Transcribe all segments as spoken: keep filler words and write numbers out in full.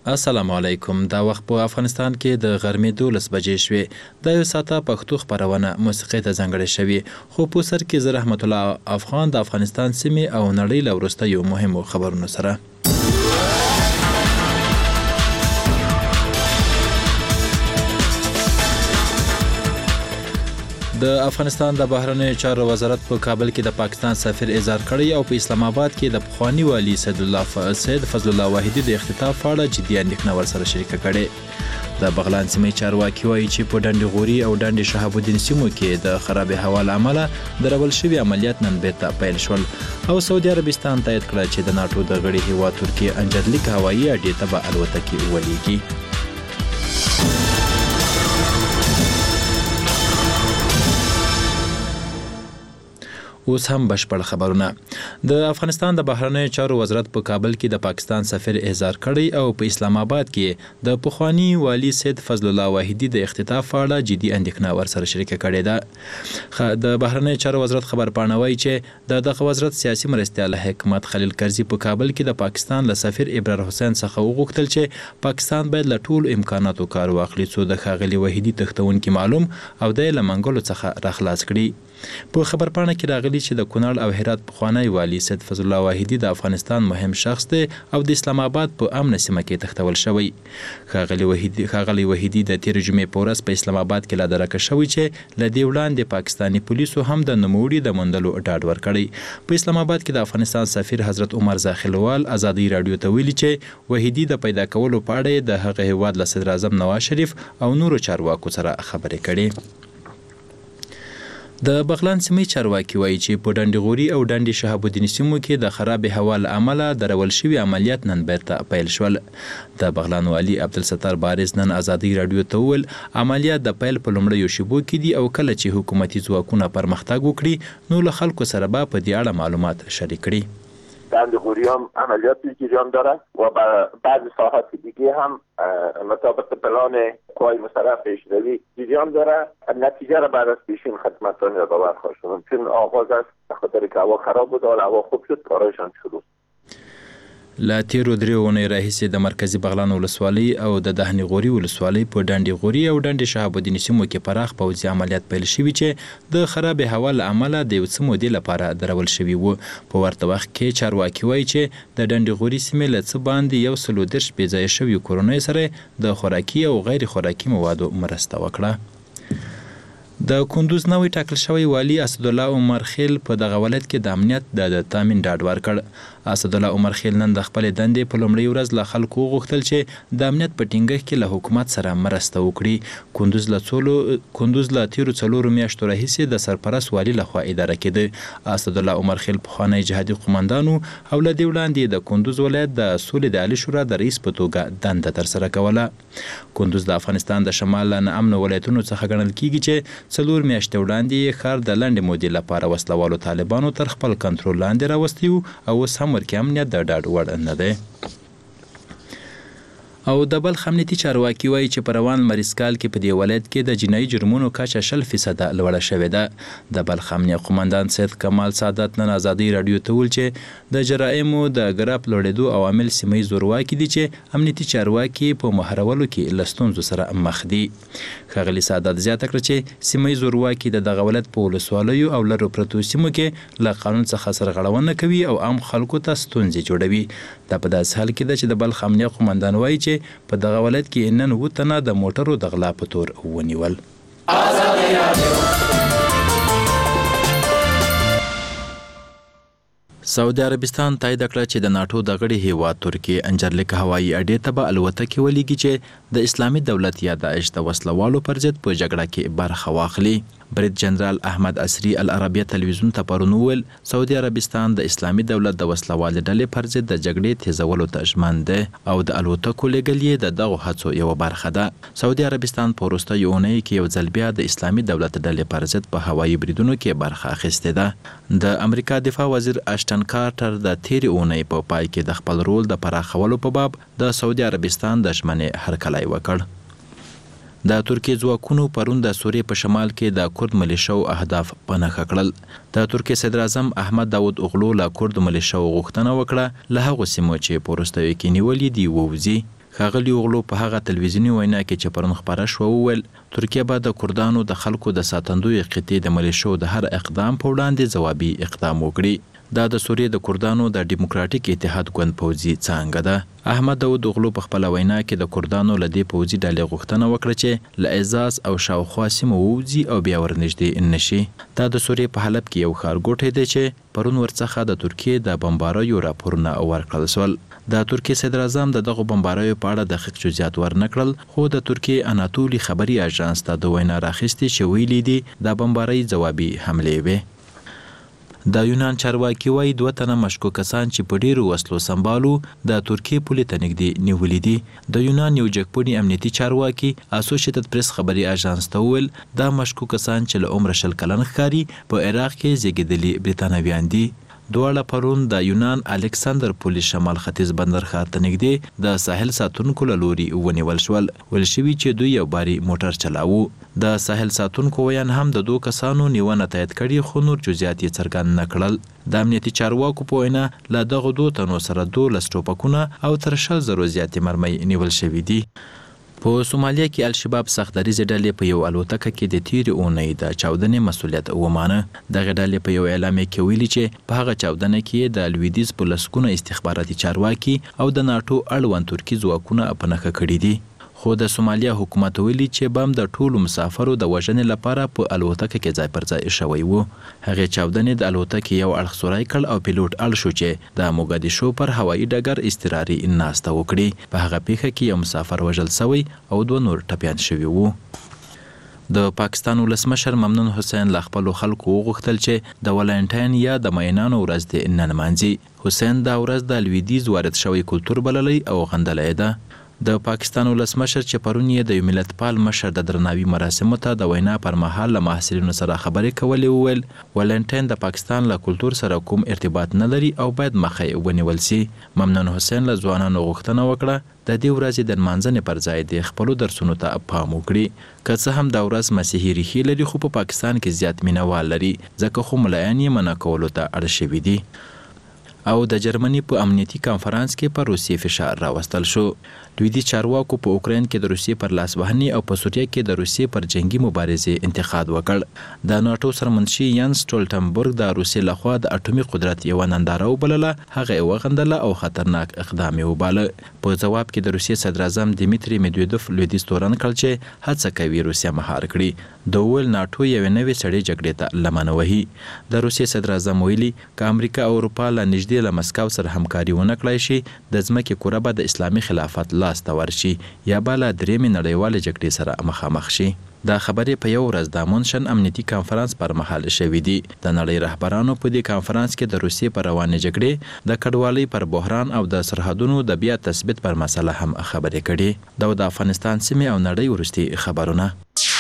السلام علیکم. دا وخت په افغانستان کې د غرمې دولس بجې شوې. د یو ساعته پښتو خپرونه موسیقۍ ته ځانګړې شوې، خو په سر کې زه رحمت الله افغان د افغانستان سیمې او نړۍ له وروستیو مهمو خبرونو سره. د افغانستان د بهرنیو چارو وزارت په کابل کې د پاکستان سفیر اظهار کړی او په اسلام آباد کې د پخوانی والي سید الله سید فضل الله وحیدی د اختطاف په اړه جدي اندېښنه ورسره شریکه کړې. د بغلان سیمې چارواکي وایي چې په ډنډ غوري او ډنډ شهاب الدین سیمو کې د خرابې هوا له امله درول شوي عملیات نن بیرته پیل شول او سعودي عربستان تایید کړه چې د ناټو د غړي هیواد ترکیه انجرلیک هوایي اډې ته به الوتکې ولیږي. اوس هم بشپړ خبرونه. د افغانستان د بهرنیو چارو وزارت په کابل کې د پاکستان سفیر اظهار کړی او په اسلام آباد کې د پخوانی والي سید فضل الله وحیدی د اختطاف په اړه جدي اندېښنه ورسره شریکه کړې ده. د بهرنیو چارو وزارت خبرپاڼه وایي چې د دغه وزارت سیاسي مرستیال حکمت خلیل کرزي په کابل کې د پاکستان له سفیر ابرار حسین څخه وغوښتل چې پاکستان باید له ټولو امکاناتو کار واخلي څو د ښاغلي وحیدی تښتونکي معلوم او د یې له منګولو څخه راخلاص کړي. په خبرپاڼه کې راغلي چې د کونړ او هرات پخوانی والي سید فضل الله وحیدی د افغانستان مهم شخص دی او د اسلام آباد په امن سیمه کې تښتول شوی. ښاغلي وحیدی ښاغلي وحیدی د تیر جمعې په ورځ په اسلام آباد کې لا درکه شوی چې له دې وړاندې پاکستاني پولیسو هم د نوموړي د موندلو ډاډ ورکړی. په اسلام آباد کې د افغانستان سفیر حضرت عمر زاخیلوال ازادي رادیو ته ویلي چې وحیدی د پیدا کولو په اړه د هغه هیواد له صدر اعظم نواز شریف او نورو چارواکو سره خبرې کړي. د بغلان سیمې چارواکي وایي چې په ډنډ غوري او ډنډ شهاب الدین سیمو کې د خرابې هوا له امله درول شوي عملیات نن بیرته پیل شول. د بغلان والي عبدالستار بارز نن ازادي رادیو ته وویل عملیات د پیل په لومړیو شیبو کې دي او کله چې حکومتي ځواکونه پرمختګ وکړي نو له خلکو سره به په دې اړه معلومات شریک کړي. بند غوری هم عملیاتی جریان داره و بعض ساحات دیگه هم مطابق پلان قوای مسلح پیشروی جریان داره. نتیجه را بعد از پیشین خدمتتان یادآور خواهد شدم چون آغاز است به خاطر که هوا خراب بود و هوا خوب شد کارایشان شروع. لا تیرو دریو اونۍ راهیسې د مرکزي بغلان ولسوالۍ او د دهنی غوري ولسوالۍ په ډنډ غوري او ډنډ شهاب الدین سیمو کې پراخ پوځي عملیات پیل شوي چې د خرابې هوا له امله د یو څه مودې لپاره درول شوي وو. په ورته وخت کې چارواکي وایي چې د ډنډ غوري سیمې له څه باندې یو سل او دېرش بې ځایه شویو کورنیو سره د خوراکي او غیر خوراکي موادو مرسته وکړه. د کندوز نوی ټاکل شوی والي اسدالله عمر خیل په دغه ولایت کې د امنیت د تامین ډاډ ورکړ. اسدالله عمر خیل نن د خپلې دندې په لومړۍ ورځ له خلکو وغوښتل چې د امنیت په ټینګښت کې له حکومت سره مرسته وکړي. کندوز له څلو کندوز له تیرو څلورو میاشتو راهیسې د سرپرست والي لخوا اداره کېده. اسدالله عمر خیل پخوانی جهادي قومندان او له دې وړاندې د کندوز ولایت د سولې د عالي شورا د رئیس په توګه دنده ترسره کوله. کندوز د افغانستان د شمال له ناامنو ولایتونو څخه ګڼل کیږي چې څلور میاشتې وړاندې ښار د لنډې مودې لپاره وسلوالو طالبانو تر خپل کنټرول لاندې راوستی او اوس هم ورکې امنیت د ډاډ وړ نه دی. او د بلخ امنیتي چارواکي وایي چې په روان لمریز کال کې په دې ولایت کې د جنایي جرمونو کچه شل فیصده لوړه شوې ده. د بلخ امنیه قومندان سید کمال سعادت نن ازادي رادیو ته وویل چې د جرایمو د ګراف لوړېدو عوامل سیمه ییز زورواکي دي چې امنیتي چارواکي په مهارولو کې له ستونزو سره مخ دي. ښاغلي سعادت زیاته کړه چې سیمه ییز زورواکي د دغه ولایت په ولسوالیو او لرو پرتو سیمو کې له قانون څخه سرغړونه کوي او عام خلکو ته ستونزې جوړوي. دا په داسې حال کې ده چې د بلخ امنیه قومندان وایي چې په دغه ولایت کې نن اووه تنه د موټرو د غلا په تور ونیول. سعودي عربستان تایید کړه چې د ناټو د غړي هیواد ترکیه انجرلیک هوایي اډې ته به الوتکې ولیږي چې د اسلامي دولت یا داعش د وسلوالو پر ضد په جګړه کې برخه واخلي. برید جنرال احمد عصري العربیه تلویزیون ته پرون وویل سعودي عربستان د اسلامي دولت د وسلوالې ډلې پر ضد د جګړې تیزولو ته ژمن دی او د الوتکو لیږل یې د دغو هڅو یوه برخه ده. سعودي عربستان په وروستیو اونیو کې یو ځل بیا د اسلامي دولت ډلې پر ضد په هوایي بریدونو کې برخه اخیستې ده. د امریکا دفاع وزیر اشټن کارټر د تیرې اونۍ په پای کې د خپل رول د پراخولو په باب د سعودي عربستان د ژمنې هرکلی وکړ. د ترکیې ځواکونو پرون د سوریې په شمال کې د کورد ملیشو اهداف په نښه کړل. د ترکیې صدر اعظم احمد داود اوغلو له کورد ملیشو غوښتنه وکړه له هغو سیمو چې په وروستیو کې نیولې دي ووځي. ښاغلي اوغلو په هغه تلویزیوني وینا کې چې پرون خپاره شوه وویل ترکیه به د کردانو د خلکو د ساتندوی قطعې د ملیشو د هر اقدام په وړاندې ځوابي اقدام وکړي. دا د سوریې د کردانو د ډیموکراتیک اتحاد ګوند پوځي څانګه ده. احمد داود اوغلو په خپله وینا کې د کردانو له دې پوځي ډلې غوښتنه وکړه چې له اعزاز او شاوخوا سیمو ووځي او بیا ورنږدې نشي. دا د سوریې په حلب کې یو ښارګوټی دی چې پرون ورڅخه د ترکیې د بمباریو راپورونه ورکړل شول. د ترکیې صدر اعظم د دغو بمباریو په اړه دقیق جزئیات ورنکړل، خو د ترکیې اناتولي خبري اژانس ته د وینا راخیستې چې ویلي دي د بمبارۍ ځوابي حملې وې. د یونان چارواکي وایي دوه تنه مشکوک کسان چې په ډیرو وسلو سمبالو د ترکیې پولې ته نږدې نیولي دي. د یونان یو جګپوړي امنیتي چارواکي اسوسییټډ پریس خبري اژانس ته وویل دا مشکوک کسان چې له عمره شل کلن ښکاري په عراق کې زیږېدلي بریتانویان دي. دواړه پرون د یونان الکساندر پولیس شمال ختیځ بندر ښار ته نږدې د ساحل ساتونکو له لوري ونیول شول. ویل شوي چې دوی یو باري موټر چلاوه. د ساحل ساتونکو ویان هم د دوه کسانو نیونه تایید کړي، خو نور جزئیات یې څرګند نه کړل. د امنیتي چارواکو په وینا له دغو دوه تنو سره دولس ټوپکونه او تر شل زرو زیاتې مرمۍ نیول شوي دي. په سومالیا کې الشباب سختدریزې ډلې په یو الوتکه کې د تیرې اونۍ د چاودنې مسؤلیت ومانه. دغه ډلې په یو اعلامیه کې ویلي چې په هغه چاودنه کې د لویدیځ په لسګونه استخباراتي چارواکي او د ناټو اړوند ترکي ځواکونه په نښه کړي دي. خو د سومالیا حکومت ویلي چې بم د ټولو مسافرو د وژنې لپاره په الوتکه کې ځای پر ځای شوی و. هغې چاودنې د الوتکې یو اړخ سوری کړ او پیلوټ اړ شو چې د موګادیشو پر هوایي ډګر اضطراري ناسته وکړي. په هغه پیښه کې یو مسافر وژل سوی او دوه نور ټپیان شوي وو. د پاکستان ولسمشر ممنون حسین له خپلو خلکو وغوښتل چې د ولنټاین یا د مینانو ورځ دې نه نمانځي. حسین دا ورځ د لویدیځ وارد شوی کلتور بللی او غندلی ده. د پاکستان ولسمشر چې پرون یې د یو ملتپال مشر د درناوي مراسمو ته د وینا پر مهال له محصلینو سره خبرې کولې وویل ولنټاین د پاکستان له کلتور سره کوم ارتباط نه لري او باید مخه یې ونیول سي. ممنون حسین له ځوانانو غوښتنه وکړه د دې ورځې د نمانځنې پر ځای د خپلو درسونو ته پام وکړي. که څه هم دا ورځ مسیحي ریښې لري خو په پاکستان کې زیات مینوال لري ځکه خو ملایان یې منع کولو ته اړ شوي دي. او د جرمني په امنیتي کانفرانس کې پر روسیې فشار راوستل شو. لویدیځ چارواکو په اوکراین کې د روسیې پر لاسوهنې او په سوریه کې د روسیې پر جنگي مبارزې انتقاد وکړ. د ناټو سرمنشي ینس سټولټنبرګ د روسیې لخوا د اټومي قدرت یوه ننداره وبلله، هغه یې وغندله او خطرناک اقدام یې وباله. په ځواب کې د روسیې صدر اعظم دیمیتري میدویدوف لویدیځ تورن کړ چې هڅه کوي روسیه مهار کړي. د ویل ناټو یوې نوې سړې جګړې ته لمنه وهي. د روسیې صدر اعظم ویلي که امریکا او اروپا له نږدې له مسکو سره همکاري ونه کړای شي د ځمکې کره به د اسلامي خلافت لاس ته ورشي یا به له درېیمې نړیوالې جګړې سره مخامخ شي. دا خبرې په یو ورځ د مونشن امنیتي کانفرانس پر مهال شوې دي. د نړۍ رهبرانو په دې کانفرانس کې د روسیې پر روانې جګړې، د کډوالۍ پر بحران او د سرحدونو د بیا تثبیت پر مسله هم خبرې کړي. دا د افغانستان سیمې او نړۍ وروستي خبرونه.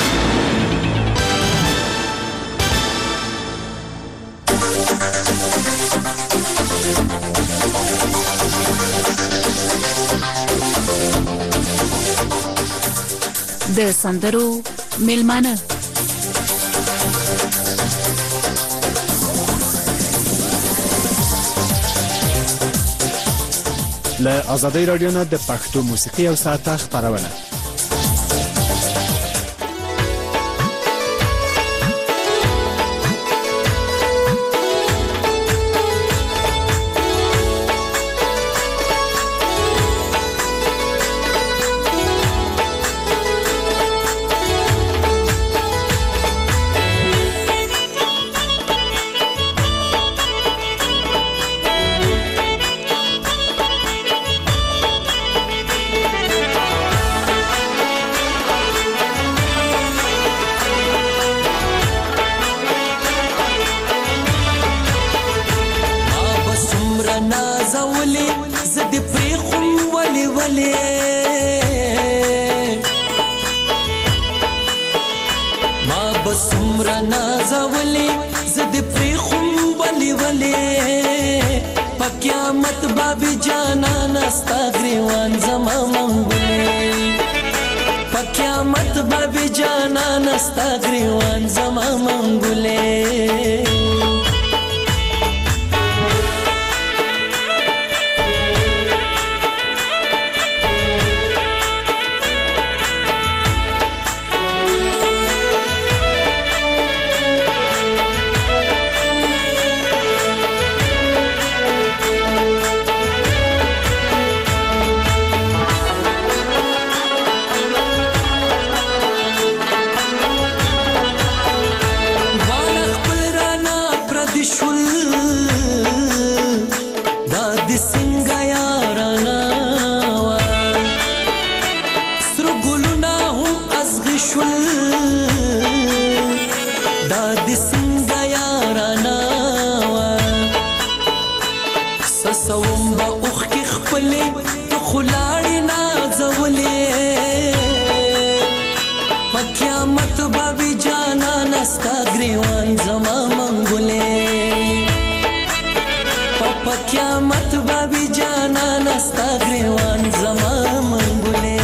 د سندرو میلمانه له آزادۍ رادیو نه د پښتو موسیقي او ساعته خپرونه. څنګه یارانه وه سره ګلونه هم ازغي شول دا دې څنګه یارانه وه سسوم به اوښکې خپلې خو لاړې نازولې په قیامت به وي جانانه ستا ګریوان زما منګولې په قیامت به وي جانانه ستا ګریوان زما منګولې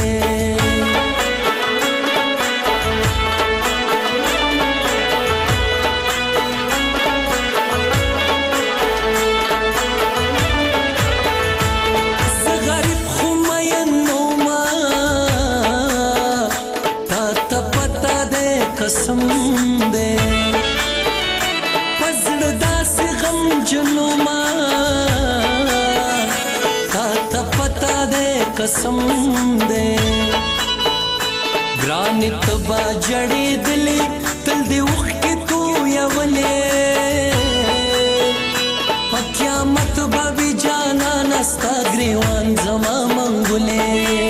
قسم دے پزړه داسې غم جنوما تا ته پتا دے قسم دے ګرانې ته به جړېدلې تل دې اوښکې تویولې په قیامت به وي جانانه ستا ګریوان زما منګولې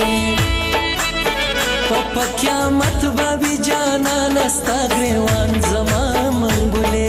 په قیامت به وي جانانه ستا ګریوان زما منګولې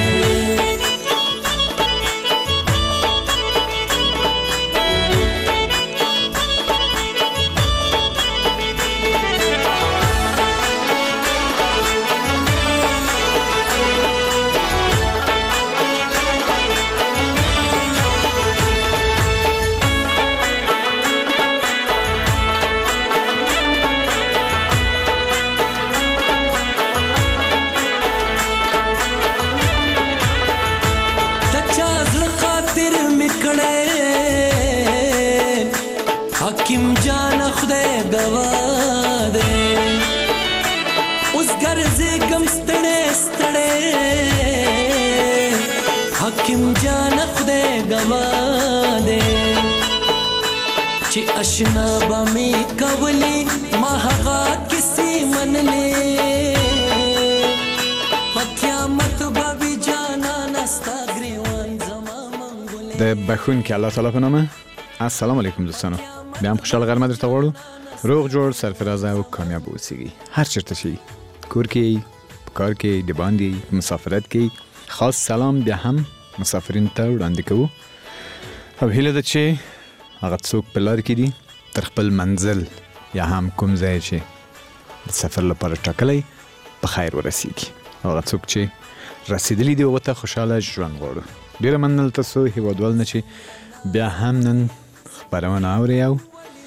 حکیم جان خدای گواه دے اوس ګرځېږم ستړی ستړی حکیم جان خدای گواه دے چې اشنا به مې کولې ما هغه کیسې منلې په قیامت به وي جانانه ستا ګریوان زما منګولې د بخښونکي الله تعالی په نامه السلام علیکم دوستانو بیا هم خوشحال غرمه درته غواړو روغ جوړ سرفرازه او کامیاب اوسئ هر چیرته شئ کور کې په کار کې د باندې مسافرت کې خاص سلام بیا هم مسافرین ته وړاندې کوو او هیله ده چې هغه څوک په لار کې دي تر خپل منزل یا هم کوم ځای چې د سفر لپاره ټاکلی په خیر ورسیږي او هغه څوک چې رسیدلی دی هغه ته خوشحاله ژوند غواړو ډېره مننه تاسو هیوادوال نه چې بیا هم نن خبرونه اوري او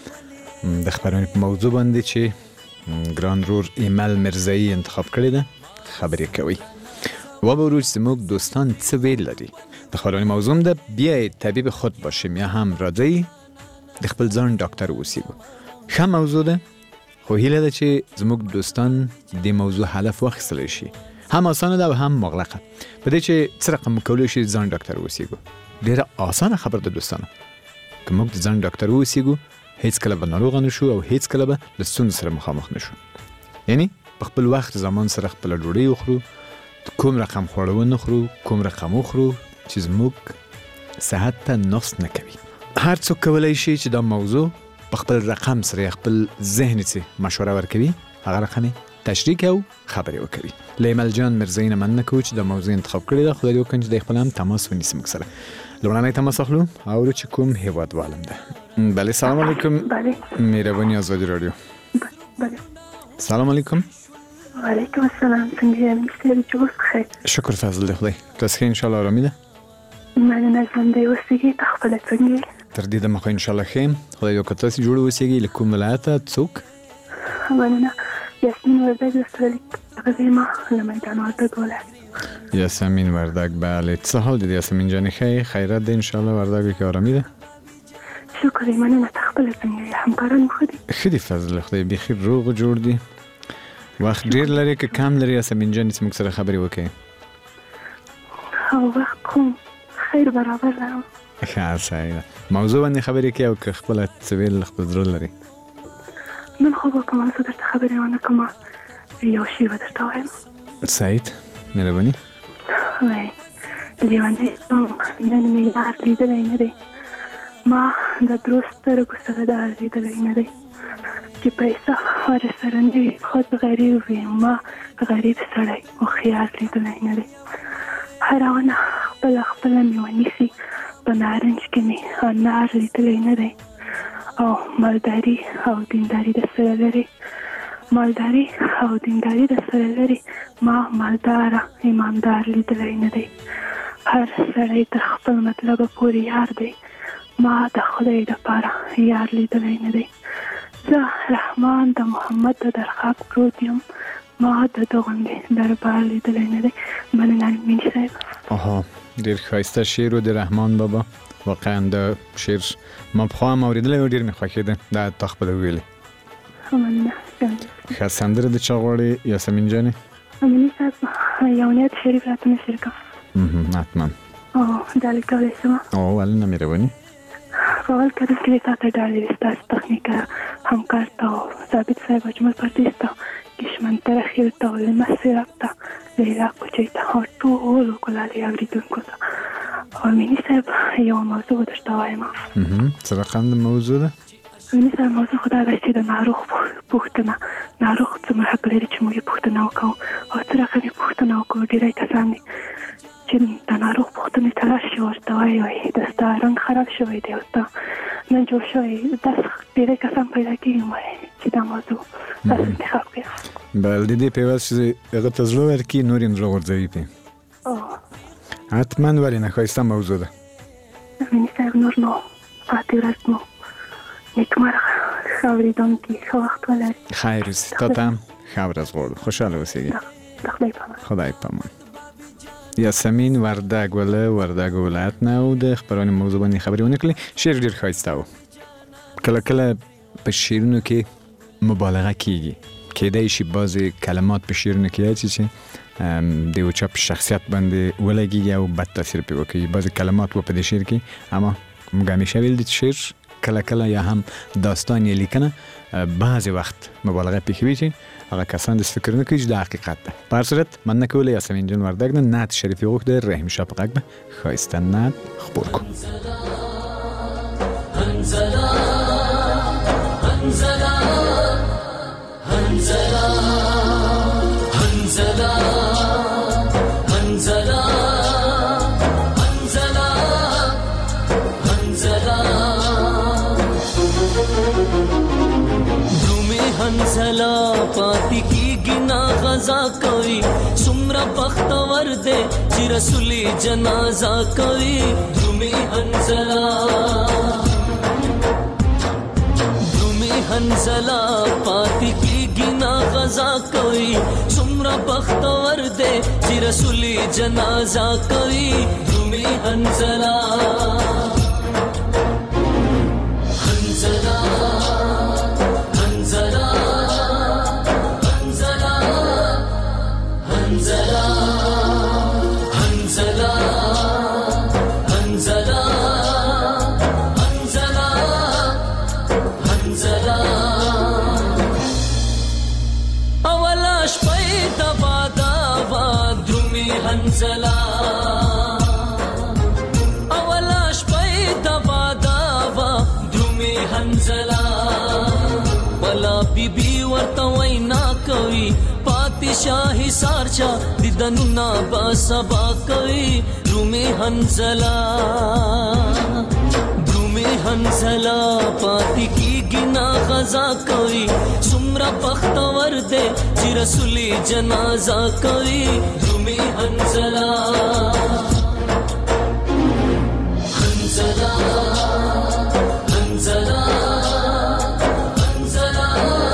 د خبرونې په موضوع باندې چې ګران رور ایمل مرزایی انتخاب کړی ده خبرې کوي و به وروج زموږ دوستان څه ویل لري د خبرونې موضوع ده بیا طبیب خود باشیم یا هم راځئ د خپل ځان ډاکټر اوسیږو ښه موضوع ده خو هیله ده چې زموږ دوستان د موضوع هدف واخیستلی شي هم آسانه ده و هم مغلقه په دې چې څه رقم کولی شي ځان ډاکټر اوسیږو ډېره آسانه خبر ده دوستانو که موږ د ځان ډاکټر اوسیږو هیڅ کله به ناروغه نشو او هیڅ کله به له ستونزو سره مخامخ نشو یعنی په خپل وخت زمان سره خپله ډوډۍ وخورو کوم رقم خواړه ونه خورو کوم رقم وخورو چې زموږ صحت ته نقص نه کوي هر څوک کولی شي چې دا موضوع په خپل رقم سره یا خپل ذهن څه مشوره ورکوي هغه رقم تشریک او خبرې وکوي له ایمل جان مرزایی نه مننه کوو چې دا موضوع انتخاب کړې ده خدای دې وکړي چې دی خپل هم تماس ونیسي موږ سره لومړنی تماس اخلو اورو چې کوم هیوادوالم ده بله سلام علیکم بله مهرباني آزادی رادیو بله سلام علیکم وعلیکم السلام څنګه یې مستری چې اوس خیر شکر فضل دی خدای تاسو ښه ان شاء الله آرامي ده مننه ژوندی اوسئ ته خپله څنګه تر دې دمه خو ان شاء الله ښه یم خدای دې وکړي تاسې جوړ اوسئ له کوم ولایته څوک مننه یاسمین وردګ استرالی غزیما لمنتان وردګ ولایت یاسمین وردګ بله څه حال دي یاسمین جانې ښه خیرات دی ان شاء الله وردګ کې آرامي ده شکر یې مننه ته خپله څنګه یې همکاران مو ښه دي ښه دي فضل خدای بیخي روغ جوړ دي وخت ډېر لري که کم لري یاسمین جانې چې موږ سره خبرې وکړي او وخت کوم خیر برابر لرم ښه صحیح ده موضوع باندې خبرې کوي او که خپله څه ویل خپل زړه لري نن خو به کومه زه درته خبرې ونه کومه یو شی به درته وایم سعید مهرباني وایي لیونی نن مې یار لیدلی نه دی ما د درست سترګو سره دا لیدلی نه دی چې پیسه ورسره نه وي خود غریب وي. ما غریب سړی هوښیار لیدلی نه دی. هره ونه خپله خپله میوه نیسي. په نارنج کې مې انار لیدلی نه دی. او مالداري او دینداري د سره لري. مالداري او دینداري د سره لري. ما مالداره ایماندار لیدلی نه دی. هر سړی تر خپل مطلبه پورې یار دی. ما د خدای دپاره یار لیدلی نه دی. زه رحمان د محمد د درخاک پروت یم. ما د دغوندې دربار لیدلی نه دی. مننه مینې صاحب. آها، ډېر ښایسته شعر و د رحمان بابا. واقعا د شعر ما پخوا هم اورېدلی و، ډېر مې خوښېده. دا تا خپله وویلې. مننه. ښه سندره د چا غواړې یاسمین جانې؟ امیني صاحب یو نیت شریف راته نشر کړه. حتما. او دا لیکلی شمه. او ولې نه مهرباني. په اول کې داسې تا ته ډالۍ وي ستاسو تخنیکه همکار ته او ثابت صاحب اجمل پردیس ته کشمن ترخیل ته لمس سیراب ته لیلا کوچۍ ته او ټولو ګلالي اورېدونکو ته. او امیني صاحب یوه موضوع درته وایم. څه رقم موضوع ده؟ امیني صاحب موضوع خو دا ده چې د ناروغ پوښتنه ناروغ څومره حق لري چې موږ یې پوښتنه وکړو او څه رقم یې پوښتنه وکړو. ډېری کسان دي چې د ناروغ پوښتنې ته راشي ورته وایي وایي د ستا رنګ خراب شوی دی او ستا نه جوړ شوی. داسې ډېری کسان پیدا کېږي وایي چې دا موضوع داسې انتخاب کړي. بله د دې په عوض چې هغه ته زړه ورکړي نور یې زړه غورځوي پرې. حتما ولې نه ښایسته موضوع ده. امیني صاحب نور نو پاتې ورځ مو نیکمرغه ښه اورېدونکي ښه وخت ولري. خیر اوسې. تا ته هم ښه ورځ غواړو. خوشحاله اوسېږي. د خدای په امان. خدای په امان. یاسمین وردګ وله وردګ ولایت نه او د خبرونې موضوع باندې خبرې ونه کړې. شعر ډېر ښایسته و. کله کله په شعرونو کې مبالغه کېږي. کېدای شي بعضې کلمات په شعرونو کې داسې چې د یو چا په شخصیت باندې ولګېږي او بد تاثیر پرې وکړي. بعضې کلمات و په دې شعر کې، اما موږ همیشه ویل دي چې شعر کله کله یا هم داستان یا لیکنه بعضې وخت مبالغه پېښوي چې هغه کسان داسې فکر نه کوي چې دا حقیقت ده. په هر صورت مننه کوله یاسمین جان وردګ نه. نعت شریفي غوښته رحیم شاه په غږ به ښایسته نعت خپور کړو. هنزلا هنزلا هنزلا هنزلا هنزلا هنزلا هنزلا درومي هنزلا پاتی کی گنا غزا کوي سمرا بختور دے چې رسولي جنازه کوي. درومي هنزلا हंसला पाती की गिना गजा कोई सुमरा बख्तवर दे जी रसूली जनाजा कोई. तुमी हंसला हंसला हंसला हंसला हंसला हंसला हंसला हंसला अवलाश पै दबा दावा द्रुमी हंसला बला बीबी ورته وینا کوي پادشاہي سارچا دیدنونه با سبا کوي. درومي हंसला درومي हंसला پاتی کی گنا غزا کوي سمرا بختور دے چې رسولي جنازه کوي. درومي हंसला हंसला हंसला हंसला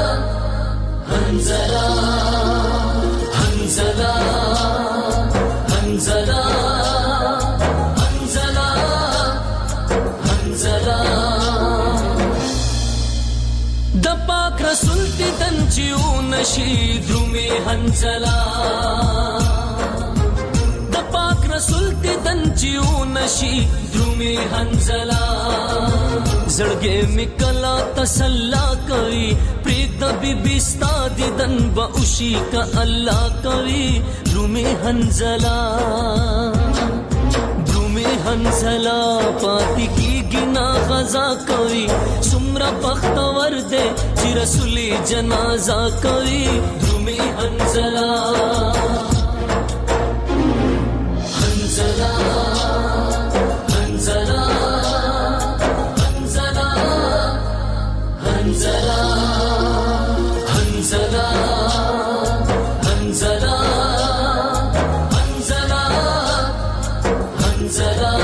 हंसला हंसला हंसला हंसला हंसला د پاک رسول دیدن چې ونشي. درومي हंसला د پاک رسول دیدن چې ونشي. درومي हंसला زړګې مې کلا تسلا کوي پرېږد بیبي ستا دیدن به وشي که الله کوي. درومي हंसला درومي हंसला پاتې کېږي نه غزا کوي سمرا بختور دے چې رسولي جنازه کوي درومي حنزلا حنزلا حنزلا حنزلا حنزلا حنزلا حنزلا حنزلا حنزلا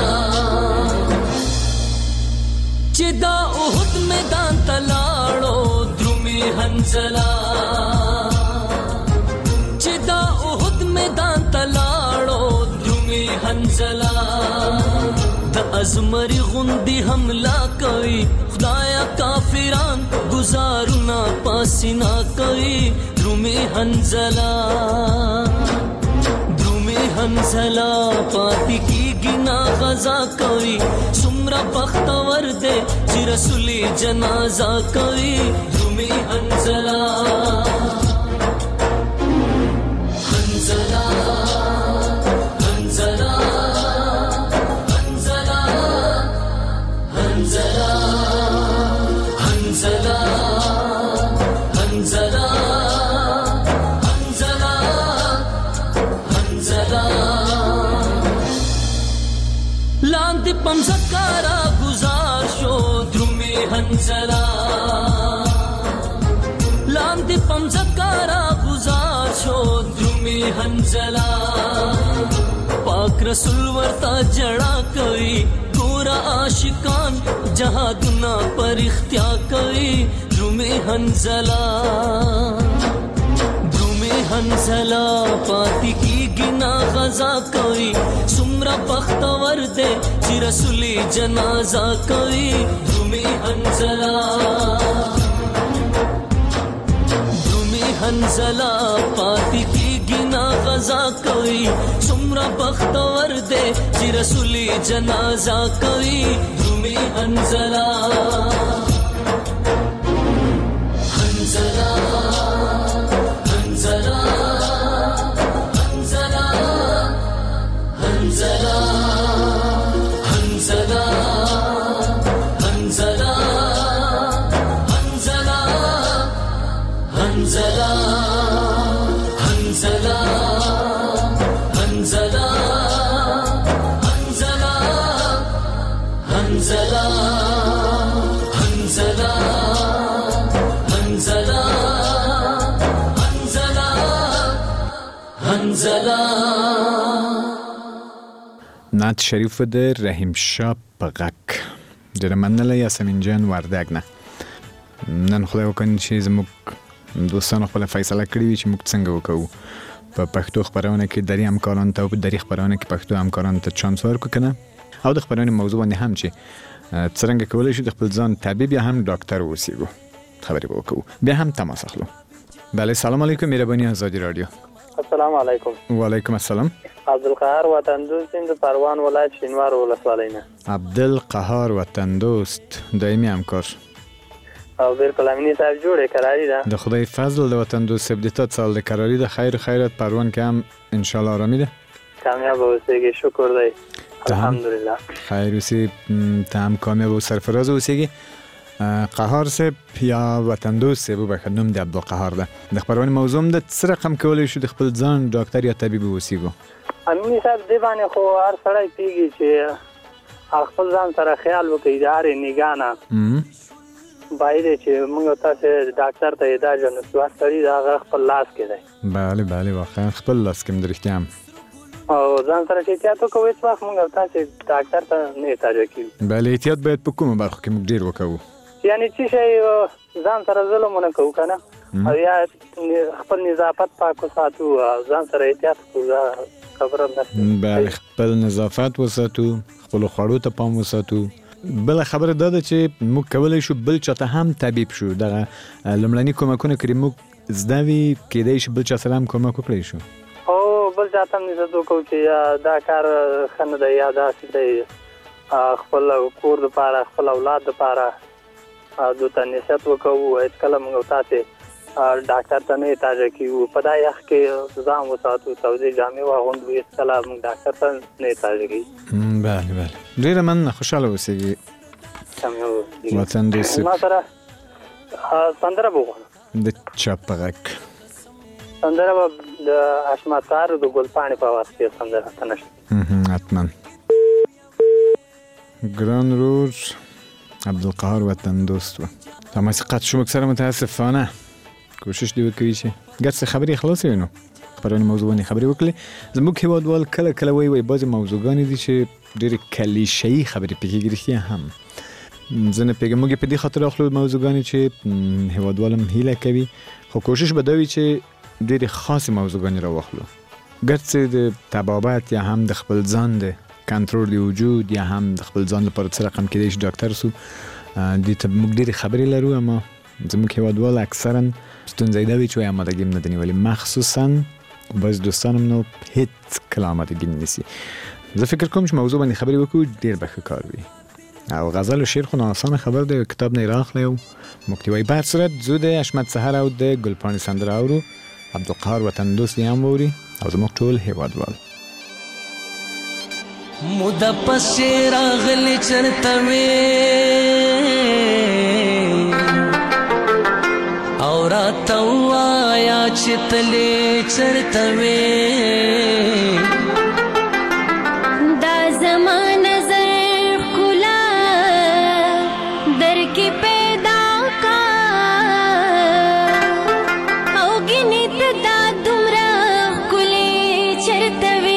چې دا احد میدان تلاړو درومي حنزلا چې دا احد میدان تلاړو درومي حنزلا د ازمري غوندي حمله کوي خدایا کافران گزارنا پاسینا کوي درومي حنزلا درومي حنزلا پاتې کیږي نا غزا کوي سمرا بختور دے چې رسولي جنازه کوي درومي حنزلا حنزلا حنزلا حنزلا حنزلا حنزلا حنزلا حنزلا حنزلا لاندې پمزکارا گزار شو درومي حنزلا لاندې پمزکارا گزار شو درومي حنزلا پاک رسول ورتا جڑا کوي ګورا عاشقان جهادنا پر اختیا کوي درومي حنزلا درومي حنزلا پاتې کیږي نا غزا کوي سمرا بختور دے چې رسولي جنازه کوي درومي حنزلا درومي حنزلا پاتې کیږي نا غزا کوي سمرا بختور دے چې رسولي جنازه کوي درومي حنزلا حنزلا حنزلا حنزلا حنزلا حنزلا حنزلا حنزلا حنزلا حنزلا حنزلا حنزلا حنزلا حنزلا حنزلا حنزلا نعت شریف ده رحیم شاه پغک ډېره مننه یاسمین جان وردګ نه نن خدای وکړي چې زموږ دوستانو خپل فیصله کړې وي چې موږ څنګه وکړو په پښتو خبرونه کې دري همکارانو ته او په دري خبرونه کې پښتو همکارانو ته چانس ورکړو کنه او د خبرونې موضوع باندې هم چې څنګه کولای شو د خپل ځان طبيب یا هم ډاکټر اوسېږو خبرې وکړو بیا هم تماس اخلو بله سلام علیکم مهرباني آزادی رادیو السلام علیکم و علیکم السلام عبدالقهار وطن دوست د پروان ولایت شینوار ولسوالۍ نه عبدالقهار وطن دوست دایمي همکار او بالکل امینی صاحب جوړه کراری ده د خدای فضل د وطن دوست سبدیتات سال د کراری د خیر خیرات پروان کې هم ان شاء الله آرامی ده کامیاب اوسېږي شکر دی الحمدلله خیر اوسې ته هم کامیاب او سرفراز اوسېږي قهار صاحب یا وطن دوست صاحب به خدمت د عبدالقهار ده د خبرونه موضوع د څه رقم کولای شو د خپل ځان ډاکټر یا طبيب اوسېږو امینی صاحب دی باندې خو هر سړی پیږي چې خپل ځان سره خیال وکړي د هر نگانه باید چې موږ تاسو ډاکټر ته دا جنس واسطري دا خپل لاس کې دی bale bale واقعا خپل لاس کې مدرښتیا او ځان سره چې احتیاط وکوي چې وخت موږ تاسو ډاکټر ته نه احتیاج کوي bale احتیاط باید په کومه برخه کې موږ ډیر وکړو یعنی چې شي ځان سره ظلم نه کوو کنه او یا خپل نظافت پاک وساتو ځان سره احتیاط کوو خبره ده bale خپل نظافت وساتو خپل خوړو ته پام وساتو بل خبره ده چې موږ کولای شو بل چاته هم طبيب شو دغه لمړني کومکونه کړی موږ زداوی کېدای شي بل چا سره هم کومک وکړي شو او بل چاته هم زده کوو چې دا کار خنه ده یا دا چې خپل کور د پاره خپل اولاد د پاره دوته نصیحت وکړو هیڅ کله موږ تاسو ډاکټر ته نه احتیاج کیو په دا یخ کې ځان وساتو سعودي جامع واغوندو هیڅ کله موږ ډاکټر ته نه احتیاج کیو bale bale ډیر من خوشاله اوسئ کم یو وطن دوست ما سره سندره بوغواړم د چا په غږ سندره به د حشمت سهار د ګلپاڼې په اواز کې سندره ته نشته حتما ګران رور عبدالقهار وطن دوست و تماسی قطع شو مکسر متاسفانه کوشش دی وکوي چې ګټ څه خبرې خلاصې وینو پرونه موضوعونه خبرې وکړي زموږ هیوادوال کله کله وایي وایي بعضې موضوعګانې دي چې ډېرې کلیشه‌ایي خبرې پکې رښتیا هم زه نه پوهېږم موږ یې په دې خاطر اخلو موضوعګانې چې هیوادوال هم هیله کوي خو کوشش به دا وي چې ډېرې خاصې موضوعګانې راواخلو ګټ څه د طبابت یا هم د خپل ځان د کنټرول د وجود یا هم د خپل ځان لپاره څه رقم کېدای شي ډاکټر سو دې ته موږ ډېرې خبرې لرو اما زموږ هیوادوال اکثرا ستونزه یې دا وي چې وایي آمادګي هم نه ده نیولې مخصوصا بعضې دوستان هم نو هېڅ کله آمادګي نه نیسي زه فکر کوم چې موضوع باندې خبرې وکړو ډېر به ښه کار وي او غزل و شعر خو ناسانه خبر دی کتاب نه یې رااخلی او موږ ته وایي په هر صورت زه د حشمت سحر او د ګلپاڼې سندره اورو عبدالقهار وطن دوست یې هم واوري او زموږ ټول هیوادوال موده پسې راغلې چرته وې او راته ووایه چې تلې چرته وې دا زما نظر ښکلا درکې پیدا کا او ګینې ته دا دومره ښکلې چرته وې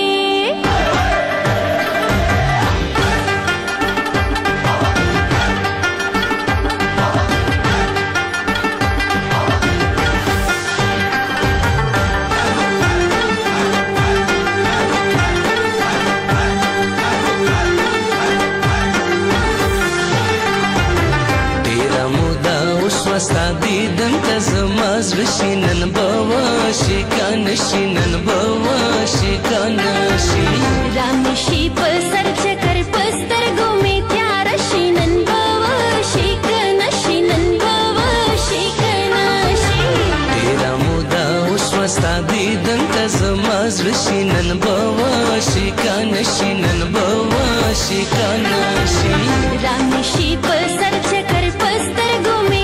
ستا دیدن ته زما زړه شي نن به وشي که نه شي نن به وشي که نه شي رامې شي په سر چکر په سترګو مې تیاره شي نن به وشي که نه شي نن به وشي که نه شي ډېره موده وشوه ستا دیدن ته زما زړه شي نن به وشي که نه شي نن به وشي که نه شي رامې شي په سر چکر په سترګو مې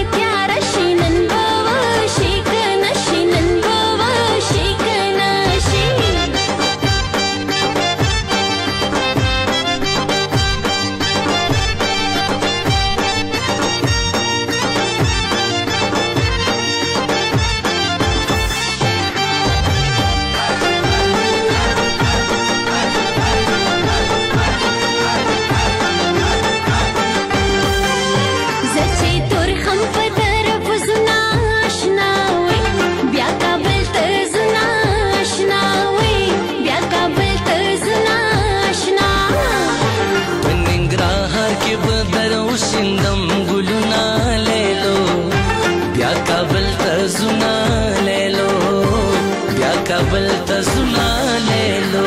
کابل ته زما لیلو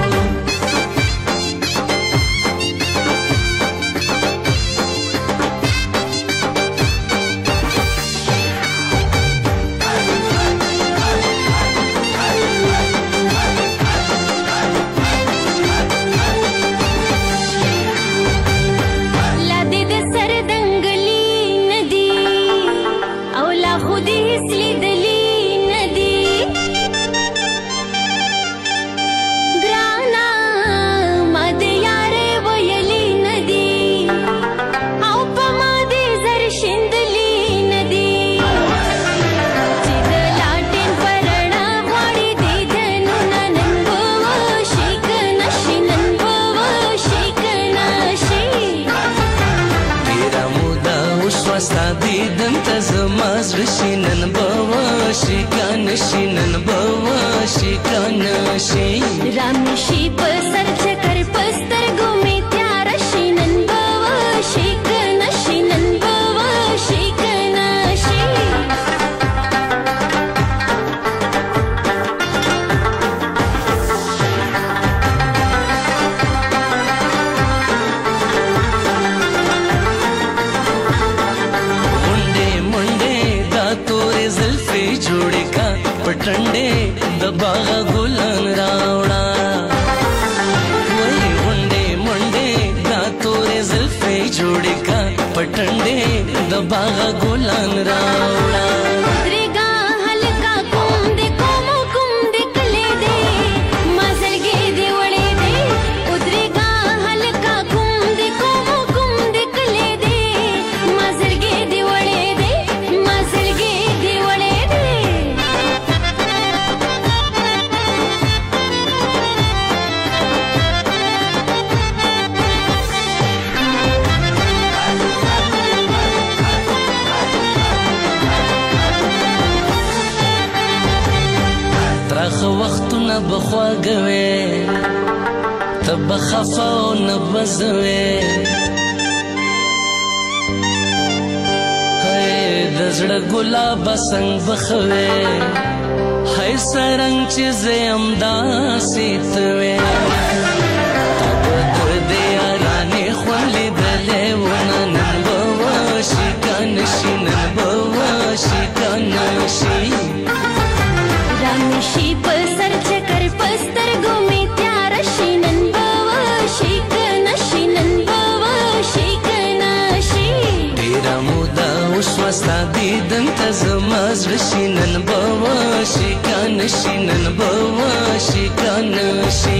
دیدن ته زما زړه شي نن به وشي که نه شي نن به وشي که نه شي رامې شي په سر چکر په سترګو مې تیاره شي نن به وشي که نه شي نن به وشي که نه شي جوړې کا پټنډې د باغ ګلان راوړه کنډې د باغ ګلان راوړه درګه هلکا کوم دې کوم کوم دې کله دې مزلګې دې وړې دې درګه هلکا کوم دې کوم کوم دې کله دې مزلګې دې وړې دې مزلګې دې وړې دې ترخ وختونه بخواږوي ته به خفه او نه بزوي هی د زړه ګلابه څنګ بخوي هی سرنګ چې زه یم داسې ته وې تا به د دې یارانې خوند لیدلی ونه نن به وشي که نشي نن به وشي که نشي رانشي په سر چکر پستر ګومې تیار شي نن به وشي که نشي نن به وشي که نشي ډېره موده وشوه ستا دیدن ته زما زړه شي نن به وشي که نشي نن به وشي که نشي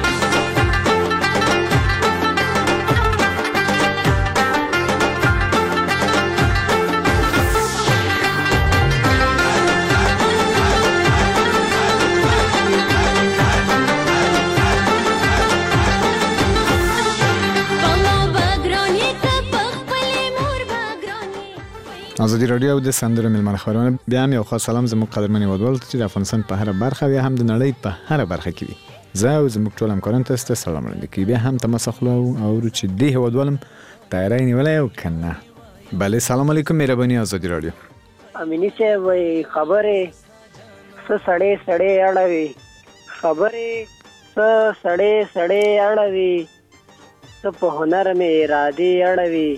ازادي رادیو د سندرو ملمن خبرونه بیا هم یو خاص سلام زموږ قدرمن هیوادوالو ته چې د افغانستان په هر برخه یا هم د نړۍ په هر برخه کې وي زه او زموږ ټول همکاران ته ست سلام وړاندې کوي بیا هم تماس اخلو او چې دې هیوادوالم تیاری نیولای او کنه بله سلام علیکم مهرباني ازادي رادیو امینی صاحب وای خبره س سړې سړې اړوي خبره س سړې سړې اړوي س په هنر مې ارادي اړوي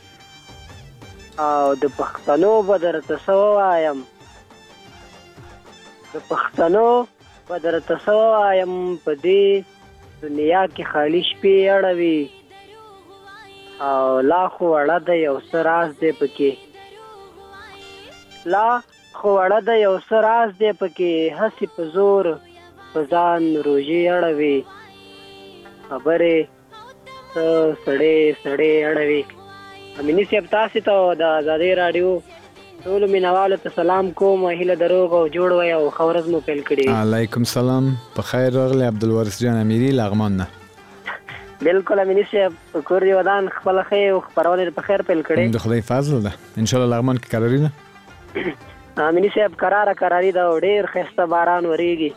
او د پښتنو به درته څه ووایم د پښتنو به درته څه ووایم په دې دنیا کې خالي شپې اړوي او لا خو اړه د یو څه راز دی پکې لا خو اړه د یو څه راز دی پکې هسې په زور په ځان روژې اړوي خبرې څه سړې سړې اړوي امینی صاحب تاسو ته د ازادي رادیو ټول مینوالو ته سلام کوم هیله دروغ او جوړ وای او خبرز مو پیل کړی علیکم سلام په خیر راغلی عبدالوارث جان امیری لغمان نه بالکل امینی صاحب کور دی ودان خپل خیر او خبرونه په خیر پیل کړی د خدای فضل ده ان شاء الله لغمان کې قراری ده امینی صاحب قراره قراری دا ډیر خسته باران وریږي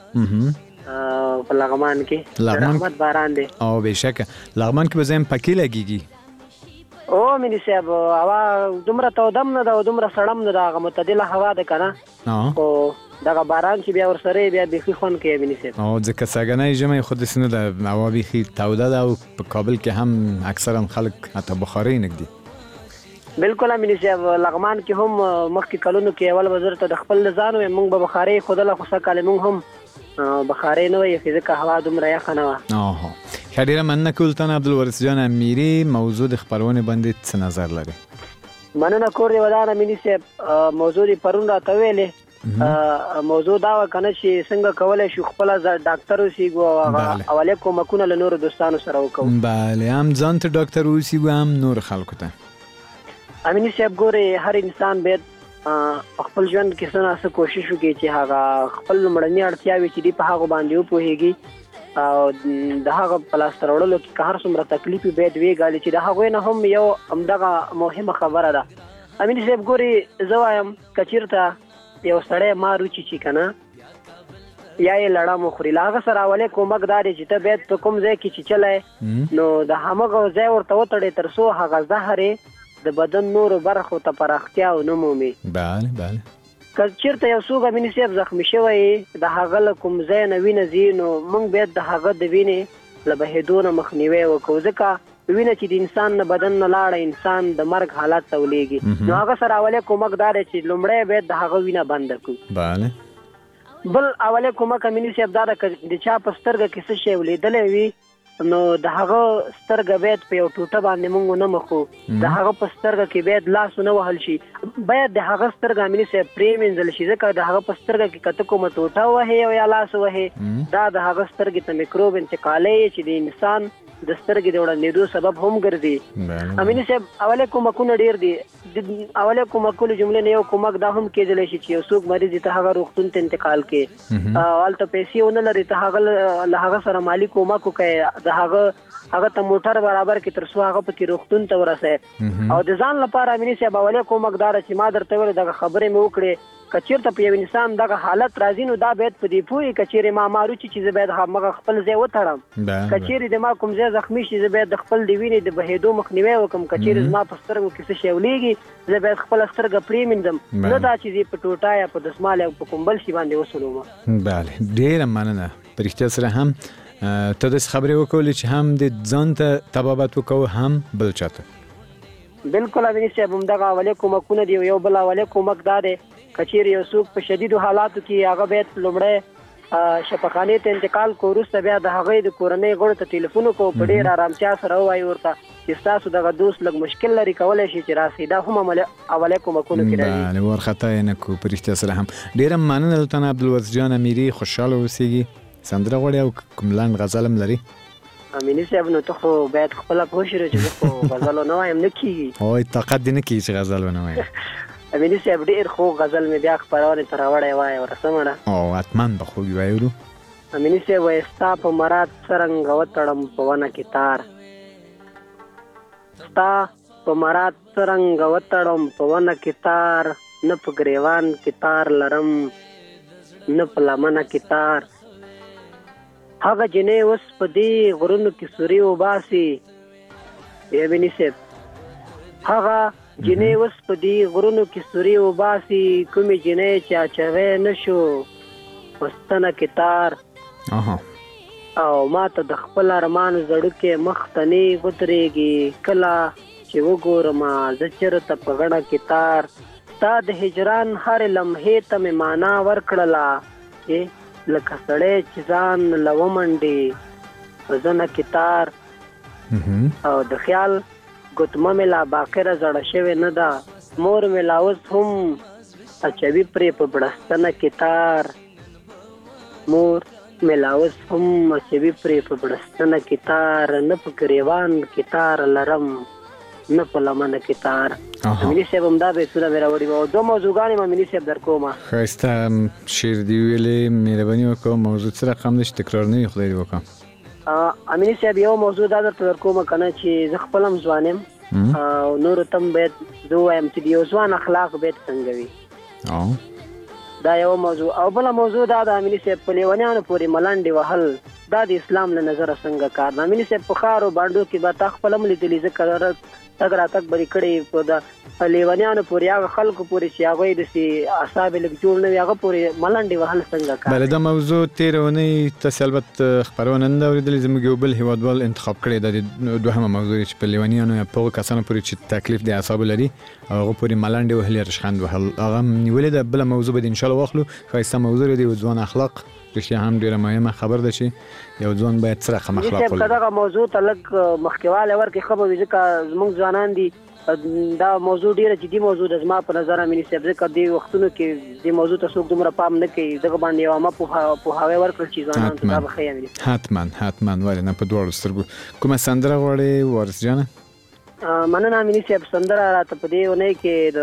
په لغمان کې رحمت باران دی او بهشکه لغمان کې به زم پکې لګیږي او مینی صاحب هوا دومره تودم نه ده او دومره سړم نه ده هغه معتدله هوا ده که نه خو دغه باران چې بیا ورسره بیا بیخي خوند کوي مینی صاحب او ځکه سږنی ژمی خو داسې نه ده هوا بیخي توده ده او په کابل کې هم اکثرا خلک حتی بخارۍ نږدي بالکل مینی صاحب لغمان کې هم مخکې کلونو کې اول وزر ته د خپل ځان وې موږ به بخارۍ ښودله خو څه کالې موږ هم بخارۍ نه وی ځکه هوا دومره یخه نه وه ښه ډېره مننه کولتان عبدالوارث جان امیری موضوع د خپرونې باندې څه نظر لري مننه کور دی ودان امیني صاحب موضوع دی پرون راته ویلې موضوع دا وه که نه چې څنګه کولی شو خپله ډاکټر اوسېږو او اولې کومکونه له نورو دوستانو سره وکړو بله هم ځان ته ډاکټر اوسېږو هم نور خلکو ته امیني صاحب ګورې هر انسان باید خپل ژوند کې څه نه څه کوشش وکړي چې هغه خپل لومړني اړتیاوې چې دي په هغو باندې وپوهېږي او د هغه په لاسته راوړلو کې که هر څومره تکلیف وي باید ویږالي چې د هغوی نه هم یو همدغه مهمه خبره ده امیني صاحب ګورې زه وایم که چېرته یو سړی مار وچیچي که نه یا یې لړم وخوري له هغه سره اولې کومک دا دی چې ته باید په کوم ځای کې چیچلی نو د همغه ځای ورته وتړې تر څو هغه زهر د بدن نورو برخو ته پراختیا ونه مومي بله بله که چېرته یو څوک امیني صاحب زخمي شوی د هغه له کوم ځای نه وینه ځي نو موږ باید د هغه د وینې له بهېدو نه مخنیوی وکړو ځکه وینه چې د انسان نه بدن نه لاړه انسان د مرګ حالت ته ولیږي نو هغه سره اولې کومک دا دی چې لومړی باید د هغه وینه بنده کړو بله بل اولې کومک امیني صاحب دا ده که د چا په سترګه کې څه شی ولیدلی وي نو د هغه سترګه باید په یو ټوټه باندې مونږ نه مخو د هغه په سترګه کې باید لاس نه وهل شي باید د هغه سترګه امیني صاحب پرې مینځل شي ځکه د هغه په سترګه کې کته کومه ټوټه وهي او یا لاس وهي دا د هغه سترګې ته میکروب انتقالي چې د انسان د سترګې د وړاندېدو سبب هم ګرځي امیني صاحب اوله کومکونه ډیر دي اوله کومکونه جملې نه یو کومک دا هم کېدلی شي چې یو څوک مریض ته هغه روغتون ته انتقال کړي هلته پیسې ونه لري ته هغه له هغه سره مالي کومک وکړي د هغه هغه ته موټر برابر کې تر څو هغه پکې روغتون ته ورسوي او د ځان لپاره امیني صاحب اوله کومک دار چې ما درته ویل دغه خبرې مې وکړې کچیرته په یو انسان دغه حالت راځي نو دا باید په دې پوهې کچیرې ما مارو چې زه باید همغه خپل ځای وتړم کچیرې د ما کوم ځای زخمي شي زه باید د خپل د وینې د بهېدو مخنیوی وکړم کچیرې زما په سترګو کې څه شی ولېږي زه باید خپله سترګه پرې مینځم نه دا چې زه په ټوټه یا په دسمال یا په کوم بل شي باندې وسولوم بله ډېره مننه په رښتیا سره هم ته داسې خبرې وکولې چې هم د ځان ته طبابت وکړو هم بل چاته بالکل امیني صاحب همدغه اولې کومکونه دي یو بل اولې کومک دا دی کچیر یو څوک په شدیدو حالاتو کې هغه باید لومړی شفاخانې ته انتقال کو وروسته بیا د هغې د کورنۍ غړو ته ټلیفون وکړو په ډېر ارامتیا سره ووایي ورته چې ستاسو دغه دوست لږ مشکل لري کولی شي چې راسئ دا هم اولی کومکونو کې راځي بله وارخطا یې نه کړو په رښتیا سره هم ډېره مننه لطفا عبدالوارث جان امیري خوشحاله اوسېږي سندره غواړي او کوم لنډ غزل هم لري امیني صاحب نو ته خو باید خپله پوه شې چې زه خو غزل ونه وایم نه کېږي وایي طاقت دې نه کېږي چې غزل ونه وایم امیني صاحب ډېر خوږ غزل مې بیا خپرونې ته راوړی وایه ورسمه ده او حتما به خوږ وایو امیني صاحب وایي ستا په مراد څرنګه وتړم په ونه کې تار ستا په مراد څرنګه وتړم په ونه کې تار نه په ګریوان کې تار لرم نه په لمنه کې تار هغه جنۍ اوس په دې غرونو کې سوري وباسي امیني صاحب هغه جنۍ اوس په دې غرونو کې سوري وباسي کومې جنۍ چې اچوی نه شو پستنه کې تار او ما ته د خپل ارمان زړوکې مخ ته نه ودرېږي کله چې وګورم زه چېرته په غڼه کې تار ستا د هجران هرې لمحې ته مې معنا ورکړله لکه سړی چې ځان له ومنډې په زنه کې تار او د خیال ګوتمه مې لا باقره زړه شوې نه ده مور مې لا اوس هم اچوي پرې په بړستنه کې تار مور مې لا اوس هم اچوي پرې په بړستنه کې تار نه په ګریوان کې تار لرم نه په لمنه کې تار امیني صاحب همدا بیتونه مې راوړي وو دوه موضوعګانې م امیني صاحب در کومه ښایسته شعر دې ویلې مهرباني وکړه موضوع څه رقم دی چې تکرار نه وي خدای دې وکړه امیني صاحب یو موضوع دا درته در کومه که نه چې زه خپل هم ځوان یم او نورو ته هم باید زه ووایم چې د یو ځوان اخلاق باید څنګه وي دا یو موضوع او بله موضوع دا د امیني صاحب په لیونیانو پورې ملنډې وهل دا د اسلام له نظره څنګه کار د امیني صاحب په ښارو بانډو کې به تا خپله هم لیدلي ځکه تګ راتګ به دې کړی په د لیونیانو پورې هغه خلکو پورې چې هغوی داسې اعصاب یې لږ جوړ نه وي هغه پورې ملنډې وهل څنګه کار بله دا موضوع تېره اونۍ تاسې البته خپرونه نه ده اورېدلې زموږ یو بل هېوادوال انتخاب کړې ده د دوهمه موضوع چې په لیونیانو یا په هغو کسانو پورې چې تکلیف د اعصابو لري او هغو پورې ملنډې وهل یا رشخند وهل هغه هم نیولې ده بله موضوع به د انشاءالله واخلو ښایسته موضوع دی یو ځوان اخلاق رښتیا هم ډېره مهمه خبر ده چې یو ځوان باید څه رقم اخلاق ولري دغه موضوع ته لږ مخکېوالی ورکړي ښه به وي ځکه زموږ ځوانان دي دا موضوع ډیره جدي موضوع ده زما په نظر امیني صاحب ځکه دې وختونو کې دې موضوع ته څوک دومره پام نه کوي دغه باندې یو عامه پوهاوی ورکړل چې ځوانانو ته دا به ښه امیني حتما حتما ولې نه په دواړو سترګو کومه سندره غواړې وارث جانه مننه امیني صاحب سندره راته په دې اونۍ کې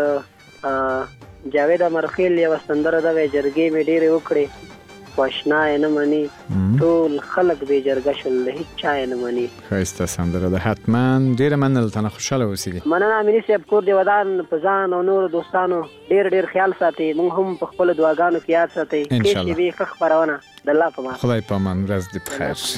د جاوید امرخیل یوه سندره ده وایي جرګې مې ډېرې وکړې خو اشنا یې نه مني ټول خلک بې جرګه شول له هېڅ چا یې نه مني ښایسته سندره ده حتما ډېره مننه له تانه خوشحاله اوسېږي مننه امیني صاحب کور دې ودان په ځان او نورو دوستانو ډېر ډېر خیال ساتئ موږ هم په خپلو دعاګانو کې یاد ساتئ کیش وي ښه خپرونه د الله په امان خدای په امان ورځ دې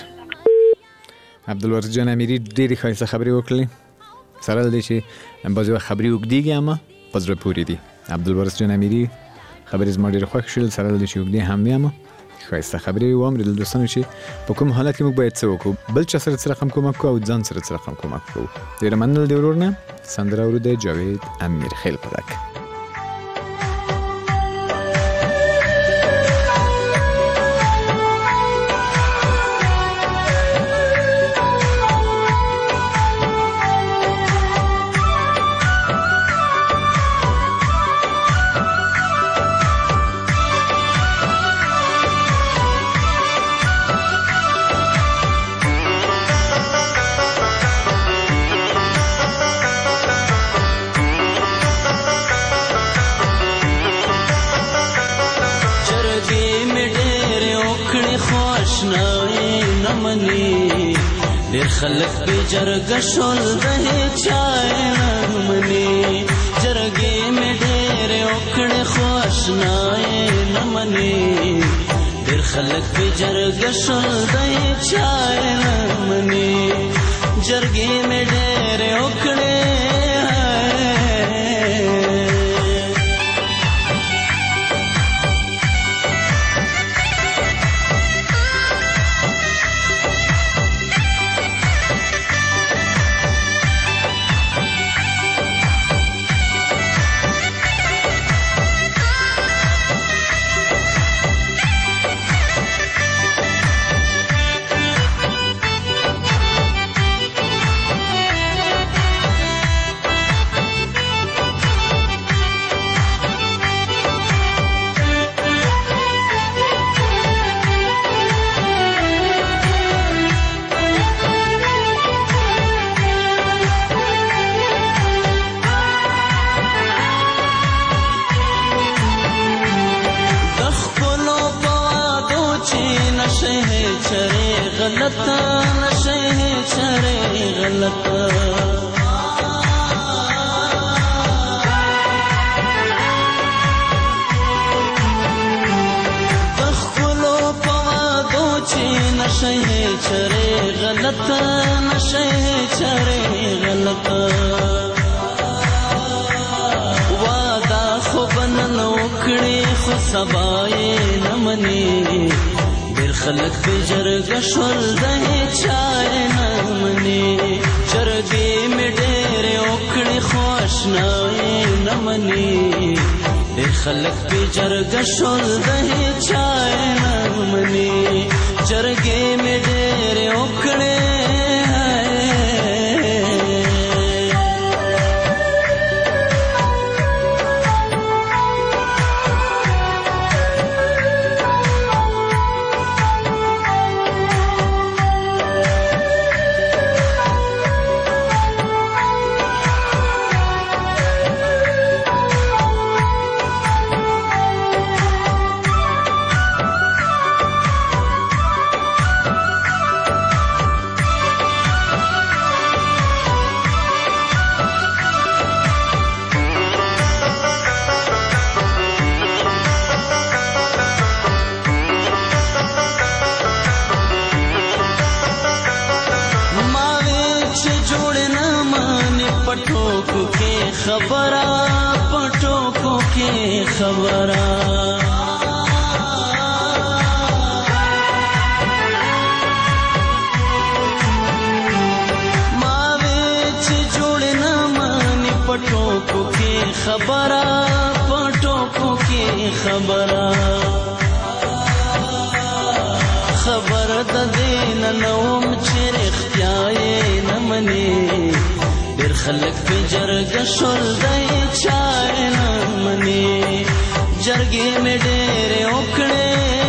بخیر عبدالوارث جان امیري ډېرې ښایسته خبرې وکړلې سره له دې چې بعضې وخت خبرې اوږدېږي اما په زړه پورې دي عبدالوارث جان امیري خبرې زما ډېرې خوښ شول سره له دې چې اوږدې هم وي اما ښایسته خبرې واورېدل دوستانو چې په کوم حالت کې موږ باید څه وکړو بل چا سره څه رقم کومک کوو او ځان سره څه رقم کومک کوو ډېره مننه د ورور نه سندره اورو د جاوید امیرخیل په غږ مني ډېر خلک به جرګه شول د هیچا نه مني جرګې مې ډېرې وکړې خو اشنا یې نه مني ډېر خلک به جرګه شول د هیچا نه مني جرګې مې ډېرې وکړې غلطا نشه چره غلطا دخلو پوادو چی نشه چره غلطا نشه چره غلطا وادا خوبن نوکڑی خو سبای نمانی خلق به جرګه شول د هیچا نه مني جرګې مې ډېرې وکړې خو اشنا یې نه مني ډېر خلک به جرګه شول د هیچا نه مني جرګې مې ډېرې وکړې پټوکو کې خبره پټوکو کې خبره ما وې چې جوړ نه مانی پټوکو کې خبره پټوکو کې خبره خبر د دین نوم چې رښتیا یې نه مني ډېر خلک په جرګه شول د هیچا نه مني جرګې مې ډېرې وکړې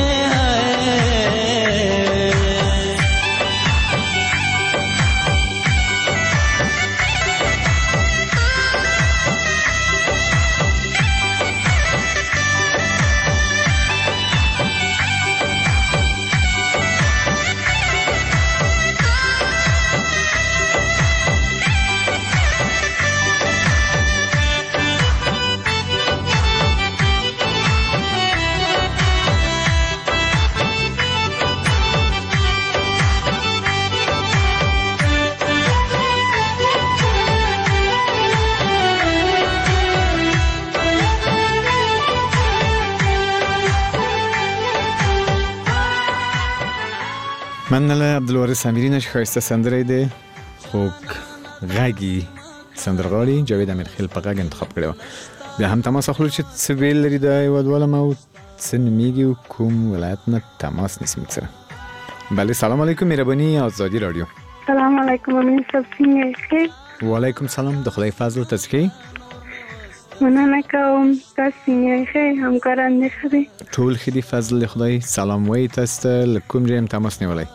مننه عبدالوارث امیری نش خایسته سندره ده خوب غاگی سندرغاړي جاوید امیرخیل په غاګ انتخاب کړو بیا هم تماس اخلو چې څه ویل لري د ودوالم او څه نمیږي کوم ولایت نه تماس نیسم سره بله سلام علیکم مهربانی آزادی رادیو سلام علیکم امین صاحب څنګه یې و علیکم سلام د خدای فضل تاسو مننه کوم تاسو څنګه یې همکاران دې ښه دي ټول ښه دي فضل خدای سلام وایي تاسو ته له کوم ځای تماس نیولی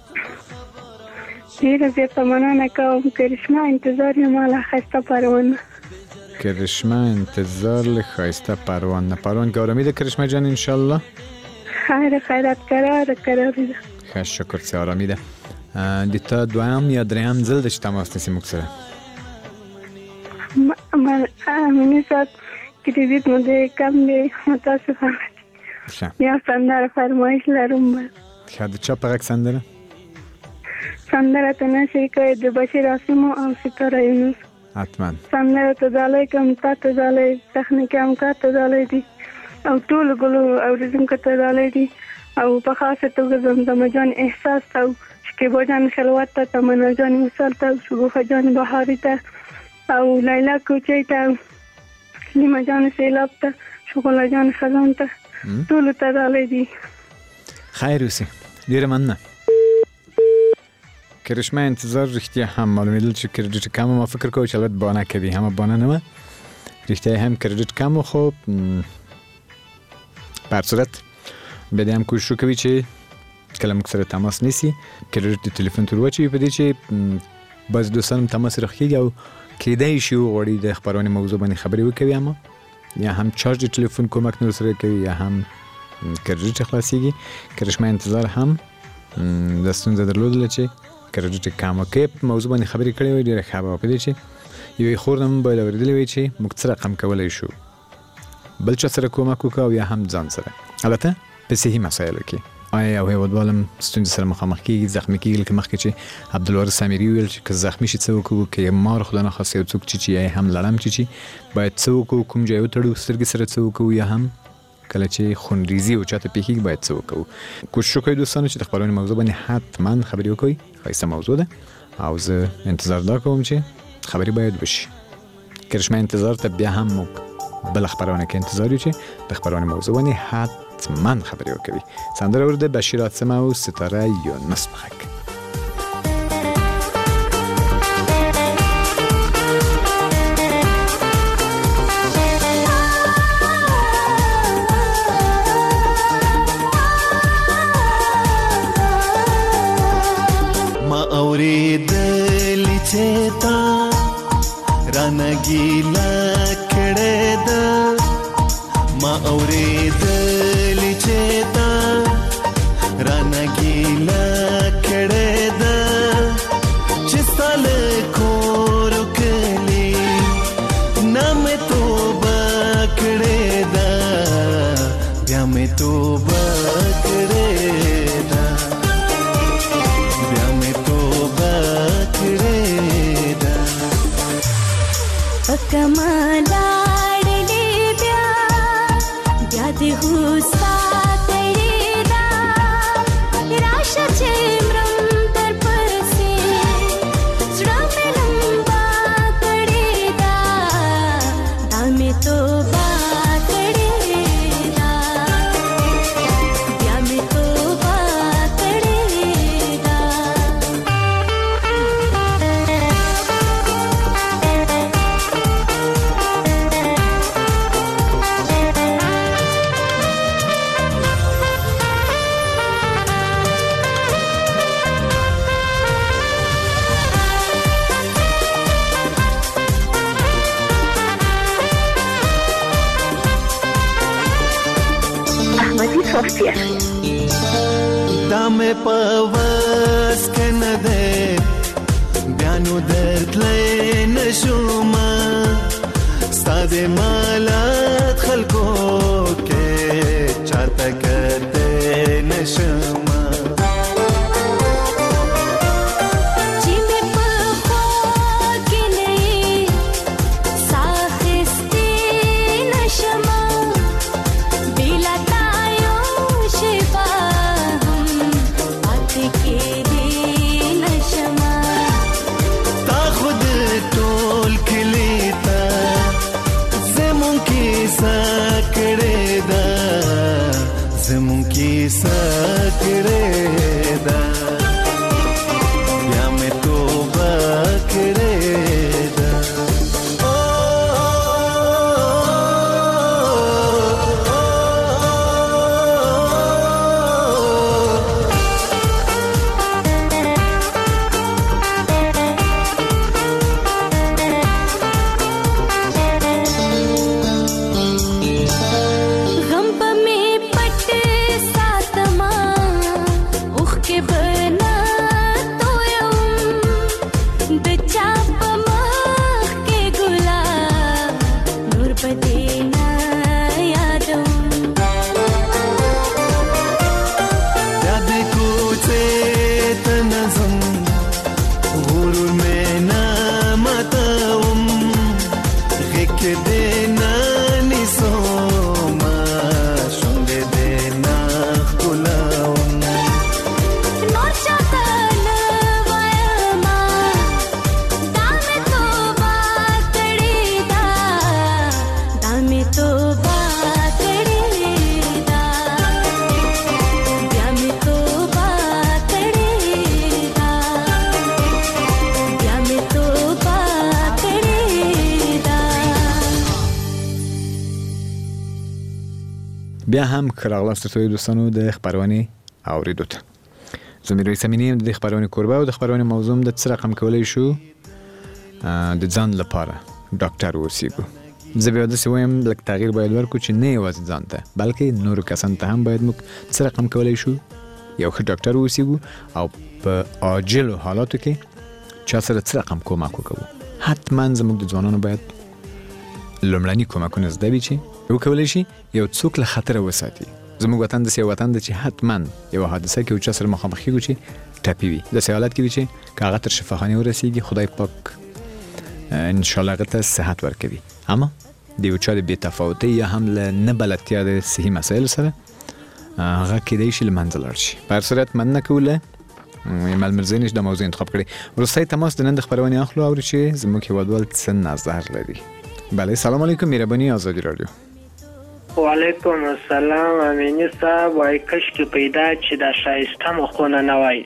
ډېره زیاته مننه کوم کرشمه انتظار یم له ښایسته پروانه کرشمه انتظار له ښایسته پروانه پروان که آرامی ده کرشمه جان انشالله خیر خیرات قرار قراری ده خیلی شکر چه آرامی ده د تا دویم یا دریم ځل ده چې تماس نیسي موږ سره؟ امینی صاحب کریډیټ مو دی کم دی متاسفانه. یا سندره فرمایش لرم. ښه د چا په غږ سندره؟ سندره ته نشي کوي د بشیر عاصم او ستاره یونس. حتما سندره ته ځالی کوم تا ته ځالی تخنیک هم کا ته ځالی دي او ټول ګلو اوریدونکو ته ځالی دي او په خاصه توګه زمزمه جان احساس ته شکیبا جان خلوت ته تمنا جان وصل ته شګوفه جان بهاري ته او لیلا کوچی ته لیما جان سیلاب ته شغله جان خزان ته ټول ته ځالی دي. خیر اوسې ډیره مننه. کرشمه انتظار رښتیا هم معلومیدل چې کریډیټ کم ما فکر کوم چې البته بانه کردی همه بانه نه رښتیا هم کریډیټ کم خو په صورت به دې هم کوشش کوي چې کله موږ سره تماس نیسي کریډیټ ټلیفون تر وچی په دې چې باز دوستان تماس راخیږي او کېدای شي وړي د خبرونه موضوع باندې خبرې وکوي اما یا هم چارج ټلیفون کومک نور سره کوي یا هم کریډیټ خلاصيږي. کرشمه انتظار هم د ستونزې درلودل چې کریډیټ کم کې موضوع باندې خبرې کړې وي ډیره ښه به پدې چې یو خورم باید اوریدلې وي چې موږ سره رقم کولای شو بل چا سره کومک وکاو یا هم ځان سره البته په صحیح مسایلو کې آیا او هیوادوالم ستونزې سره مخامخ کیږي زخمی کیږي لکه مخکې چې عبدالوارث سمیری ویل چې که زخمی شي څه وکړو که مار خدا نخواسته یو څوک چې یا هم لړم چې باید څه وکړو کوم ځای وتړو سترګې سره څه وکړو یا هم کله چې خونریزي او چاته پیښیږي باید څه وکړو. کوشش وکړئ دوستانو چې د خبرونې موضوع باندې حتما خبرې وکړئ. ښایسته موضوع ده او زه انتظار دا کوم چې خبرې باید وشي. کرشمه انتظار ته بیا هم موږ بل خبرونه کې انتظار یو چې د خبرونې موضوع باندې حتما خبرې وکړي. سندره ورده بشیر عاصم او ستاره یونس په غږ. اوریدلی چې تا رانګیلا کړه دا ما اوریدلی چې تا رانګیلا کړه دا چې ستاله کور کلی نام توبه کړه دا بیا مې توبه کړه دا بیا مې کمالاړلې بیا بیا دې هوسا تړې دا راشه چې مرم تر پسې زړه مې لمبا کړې دا دا مې توبه کړې دا بیا مې توبه کړې دا. دا مې پاوس کنه ده بیانو درتلې نشوم ستاده مالات خلکو کې چاته کته نشوم غم په می پټ ساتما دینا نیسوما شونډې دینا ښکلاوم نور چاته نه وایما دا مې توبه کړې ده دا مې توبه کړې ده بیا مې توبه کړې ده بیا مې توبه کړې ده. بیا هم ښه راغلاست درته دوستانو د خپرونې اورېدو ته. زه میرویس امینی یم د دې خپرونې کوربه او د خپرونې موضوع هم د څه رقم کولی شو د ځان لپاره ډاکټر واوسیږو. زه بیا داسې وایم لږ تغییر باید ورکړو چې نه یوازې ځان ته بلکې نورو کسانو ته هم باید موږ څه رقم کولی شو یو ښه ډاکټر واوسیږو او په عاجلو حالاتو کې چا سره څه رقم کومک وکړو. حتما زموږ د ځوانانو باید لومړني کومکونه زده وي چې وکولی شي یو څوک له خطره وساتي. زموږ وطن داسې یو وطن ده چې حتما یو حادثه کې یو چا سره مخامخ کېږو چې ټپي وي. داسې حالت کې وي چې که هغه تر شفاخانې ورسېږي خدای پاک انشاءالله هغه ته صحت ورکوي، اما د یو چا د بې تفاوتۍ یا هم له نه بلدتیا د صحي مسایلو سره هغه کېدی شي له منځه لاړ شي. په هر صورت مننه کوو له ایمل مرزینش د موضوع انتخاب کړی. وروستی تماس د نن د خپرونې اخلو اورو چې زموږ هېوادوال څه نظر لري. بله سلام علیکم، مهرباني آزادی رادیو. وعلیکم السلام امینی صاحب. وای کشکی پیدا چې دا شایسته مخونه نه وای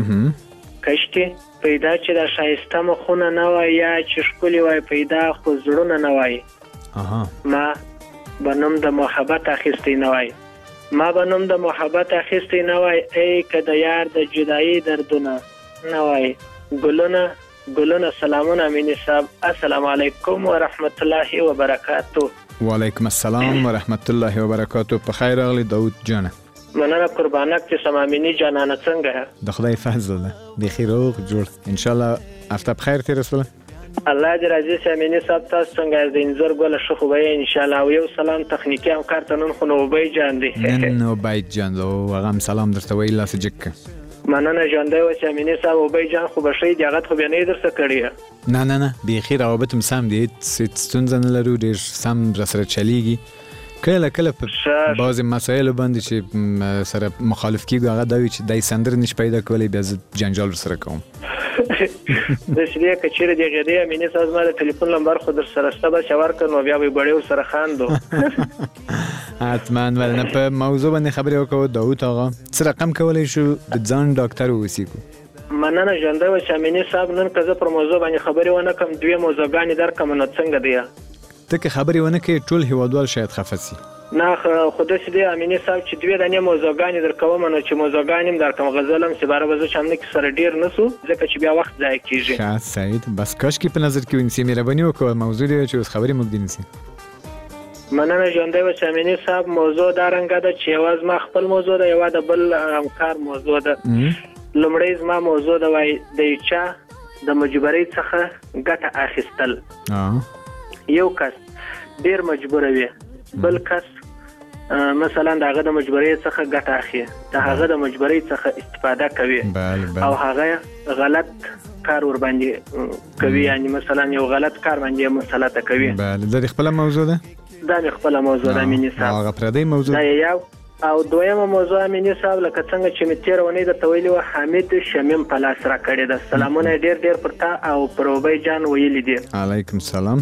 کشکی پیدا چې دا شایسته مخونه نه وای یا چې ښکلي وای پیدا خو زړونه نه وای ما به نوم د محبت اخیستی نه وای ما به نوم د محبت اخیستی نه وای ای که د یار د جدایي دردونه نه وای ګلونه ګلونه. سلامونه امینی صاحب، السلام علیکم و رحمت الله و برکاته. وعلیکم السلام و رحمت الله و برکاته. په خیر راغلی داود جانه. مننه قربانک چې سمامینی جانانه څنګه ده؟ د خدای فضل ده، بیخي روغ جوړ انشاءالله. هفته بخیر تېره شوله؟ الله دې راضي شي امینی صاحب. تاسو څنګه یاست؟ د انځور ګله ښه خو به یې انشاءالله. او یو سلام تخنیکي همکار ته نن خو نو ابۍ جان دی. نن ابۍ جان دی، هغه هم سلام درته وایي لاس جګ که. مننه ژوندی اوسې امینی صاحب. ابۍ جان خو به ښه دي، هغه خو بیا نه یې درڅه کړې؟ نه نه نه بیخي روابط هم سم دي، هېڅ ستونزه نه لرو، ډېر سم راسره چلیږي. کله کله په بعضې مسایلو باندې چې سره مخالف کېږو هغه دا وي چې دی سندره نشي پیدا کولی، بیا زه جنجال ورسره کوم. داسې دی که چېرې د هغې دی امیني صاحب زما د تلیفون نمبر خو در سره شته، بس یې ورکړه نو بیا به یې بړې ورسره خاندو. حتما ولنه په موضوع باندې خبرې وکړو. داود آقا څه رقم کولی شو د ځان ډاکټر واوسیږو؟ مننه ژوندی اوسې امیني صاحب. نن که زه پر موضوع باندې خبرې ونه کړم دوې موضوعګانې درکړم نو څنګه دی؟ ته که خبرې ونه کړې ټول هېوادوال شاید خفه سي. نه خو داسې دی امیني صاحب چې دوې دانې موضوعګانې درکوم نو چې موضوعګانې هم درکړم غزل هم سباره به زه چندانې کې سره ډېر نه سو ځکه چې بیا وخت ضایع کېږي. ښه سعید بس کاشکې په نظر کې ونیسي. مهرباني وکړه موضوع دی چې اوس خبرې موږ دې نیسي. مننه ژوندی اوسې امیني صاحب. موضوع دا رنګه ده چې یوه زما خپل موضوع ده، یوه د بل همکار موضوع ده. لومړی زما موضوع ده وایي د یو چا د مجبورۍ څخه ګټه اخیستل. یو کس ډېر مجبوره وي، بل کس مثلا د هغه د مجبورۍ څخه ګټه اخلي، د هغه د مجبورۍ څخه استفاده کوي او هغه غلط کار ور باندې کوي، یعنی مثلا یو غلط کار باندې مسلطه کوي. بله دا خپل موضوع ده؟ دا مې خپله موضوع ده امیني صاحب. هغه پردی موضوع دا یو. او دویمه موضوع امیني صاحب لکه څنګه چې مې تېره اونۍ درته ویلي وه حامد شمیم په لاس راکړې ده. سلامونه یې ډېر ډېر پر تا او پر ابۍ جان ویلي دي. علیکم سلام.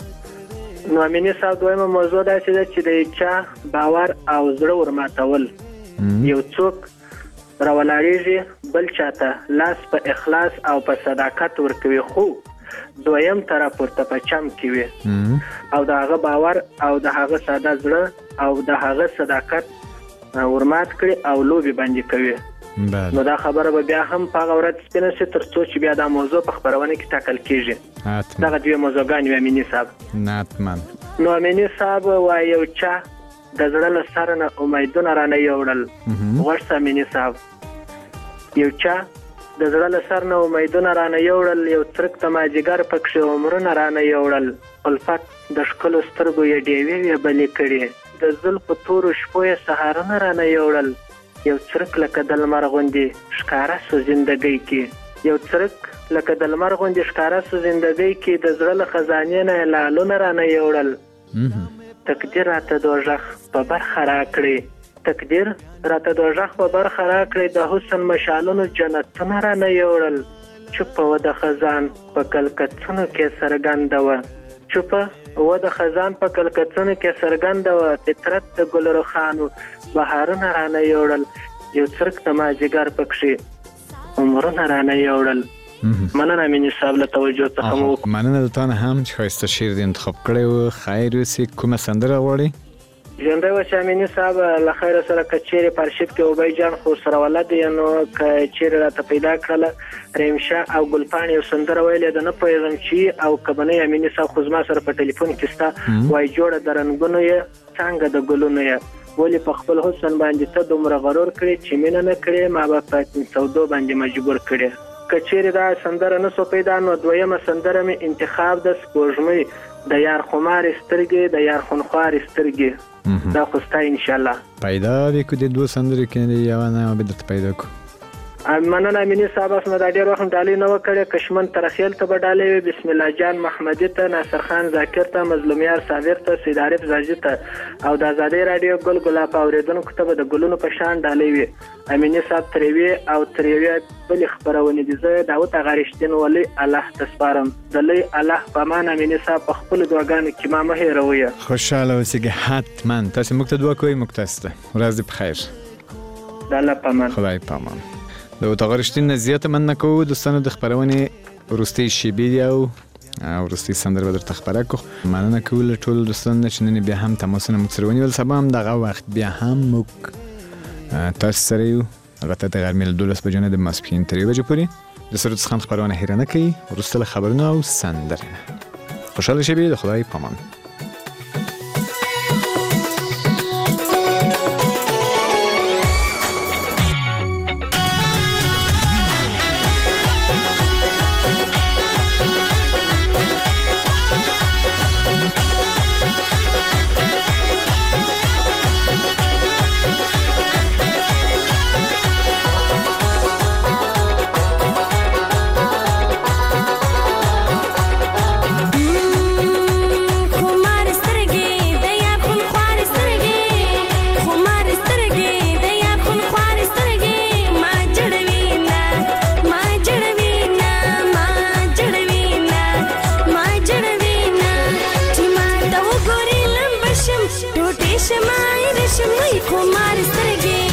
نو امیني صاحب دویمه موضوع داسې ده چې د چا باور او زړه ورماتول. یو څوک راولاړېږي بل چاته لاس په اخلاص او په صداقت ورکوي، خو دویم طرف ورته په چم کې وي او د هغه باور او د هغه ساده زړه او د هغه صداقت ورمات کړي او لوبې باندې کوي. نو دا خبره به بیا هم په هغه ورځ سپینه شي تر څو چې بیا دا موضوع په خپرونه کې ټاکل کېږي. دغه دوې موضوعګانې وې امیني صاحب. حتما. نو امیني صاحب وایي یو چا د زړه له سره نه امیدونه رانه یوړل. غوږ شه امیني صاحب. یو چا د زړه له سر نه امیدونه رانه یوړل، یو څرک د مازدیګر پکښې عمرونه رانه یوړل. الفت د ښکلو سترګو یې ډېوې وې بلې کړې، د زلفو تورو شپو یې سهارونه رانه یوړل. یو څرک لکه د لمر غوندې ښکاره سو زندګۍ کې، یو څرک لکه د لمر غوندې ښکاره سو زندګۍ کې، د زړه له خزانې نه یې لعلونه رانه یوړل. تقدیر راته دوزخ په برخه راکړي تقدیر راته دوزخ په برخه راکړي د حسن مشالونو جنتونه را نه یوړل چوپ و د خزان په کلکتونو کې سرګنده وه چوپ و د خزان په کلکتونو کې سرګنده وه فطرت د ګل رخانو بهارونه را نه یوړل یو څرک د مازدیګر پکښې عمرونه را نه یوړل. مننه امیني صاحب له توجه څخه مو مننه د تا نه هم چې ښایسته شعر دې انتخاب کړی و. خیر اوسې، کومه سندره غواړې؟ ژوندی اوسې امیني صاحب، له خیره سره که چیرې په ارشیف کې اوبی جان خو سره ولد یې نو که چیرې راته پیدا کړله ریمشه او ګلپاڼې یو سندره ویلې ده نه پوهېږم چې او که به نه امیني صاحب خو زما سره په ټلیفون کې ستا وایي جوړه د رنګونو یې څانګه د ګلونو یې ولې په خپل حسن باندې ته دومره غرور کړې چې مینه نه کړې ما به په سودو باندې مجبور کړې. که چیرې دا سندره نه سو پیدا نو دویمه سندره مې انتخاب د سپوږمۍ د یار خمارې سترګې د یار خونخوارې سترګې دا خو ستا انشاءالله پیدا دی که د دوه سندرې کې دی یوه نه به درته پیدا کو. مننه امیني صاحب، اسمه دا ډېر وخت ډالۍ نه وکړې. کشمن ترخیل ته به ډالۍ وي، بسم الله جان محمدي ته، ناصر خان ذاکر ته، مظلومیار صابر ته، سید عارف زاجي ته او د ازادۍ راډیو ګل ګلاب اورېدونکو ته به د ګلونو په شان ډالۍ وي. امیني صاحب ترېوې او ترېوې بلې خپرونې دي. زه داود اغا رښتین ولي الله ته سپارم. د لوی الله په امان امیني صاحب په خپلو دعاګانو کې ما مه هېروئ. خوشحاله اوسېږئ حتما. تاسې موږ ته دعا کوئ، موږ تاسې ته. ورځ دې په خیر. د الله په امان. خدای په امان. د اتاق رښتین نه زیاته مننه کوو دوستانو. د خپرونې وروستۍ شیبې دي او وروستۍ سندره به درته خپره کړو. مننه کوو له ټولو دوستانو نه چې نن بیا هم تماسونه موږ سره ونیول. سبا هم دغه وخت بیا هم موږ تاسو سره یو، البته د غرمې له دولس بجو نه د ماسپښین تر یوې بجې پورې. د سرود څخه خپرونه هېره نه کوي. وروسته له خبرونو او سندرې نه خوشحاله شبې. د خدای په امان. شمای رشمای خمار سترګې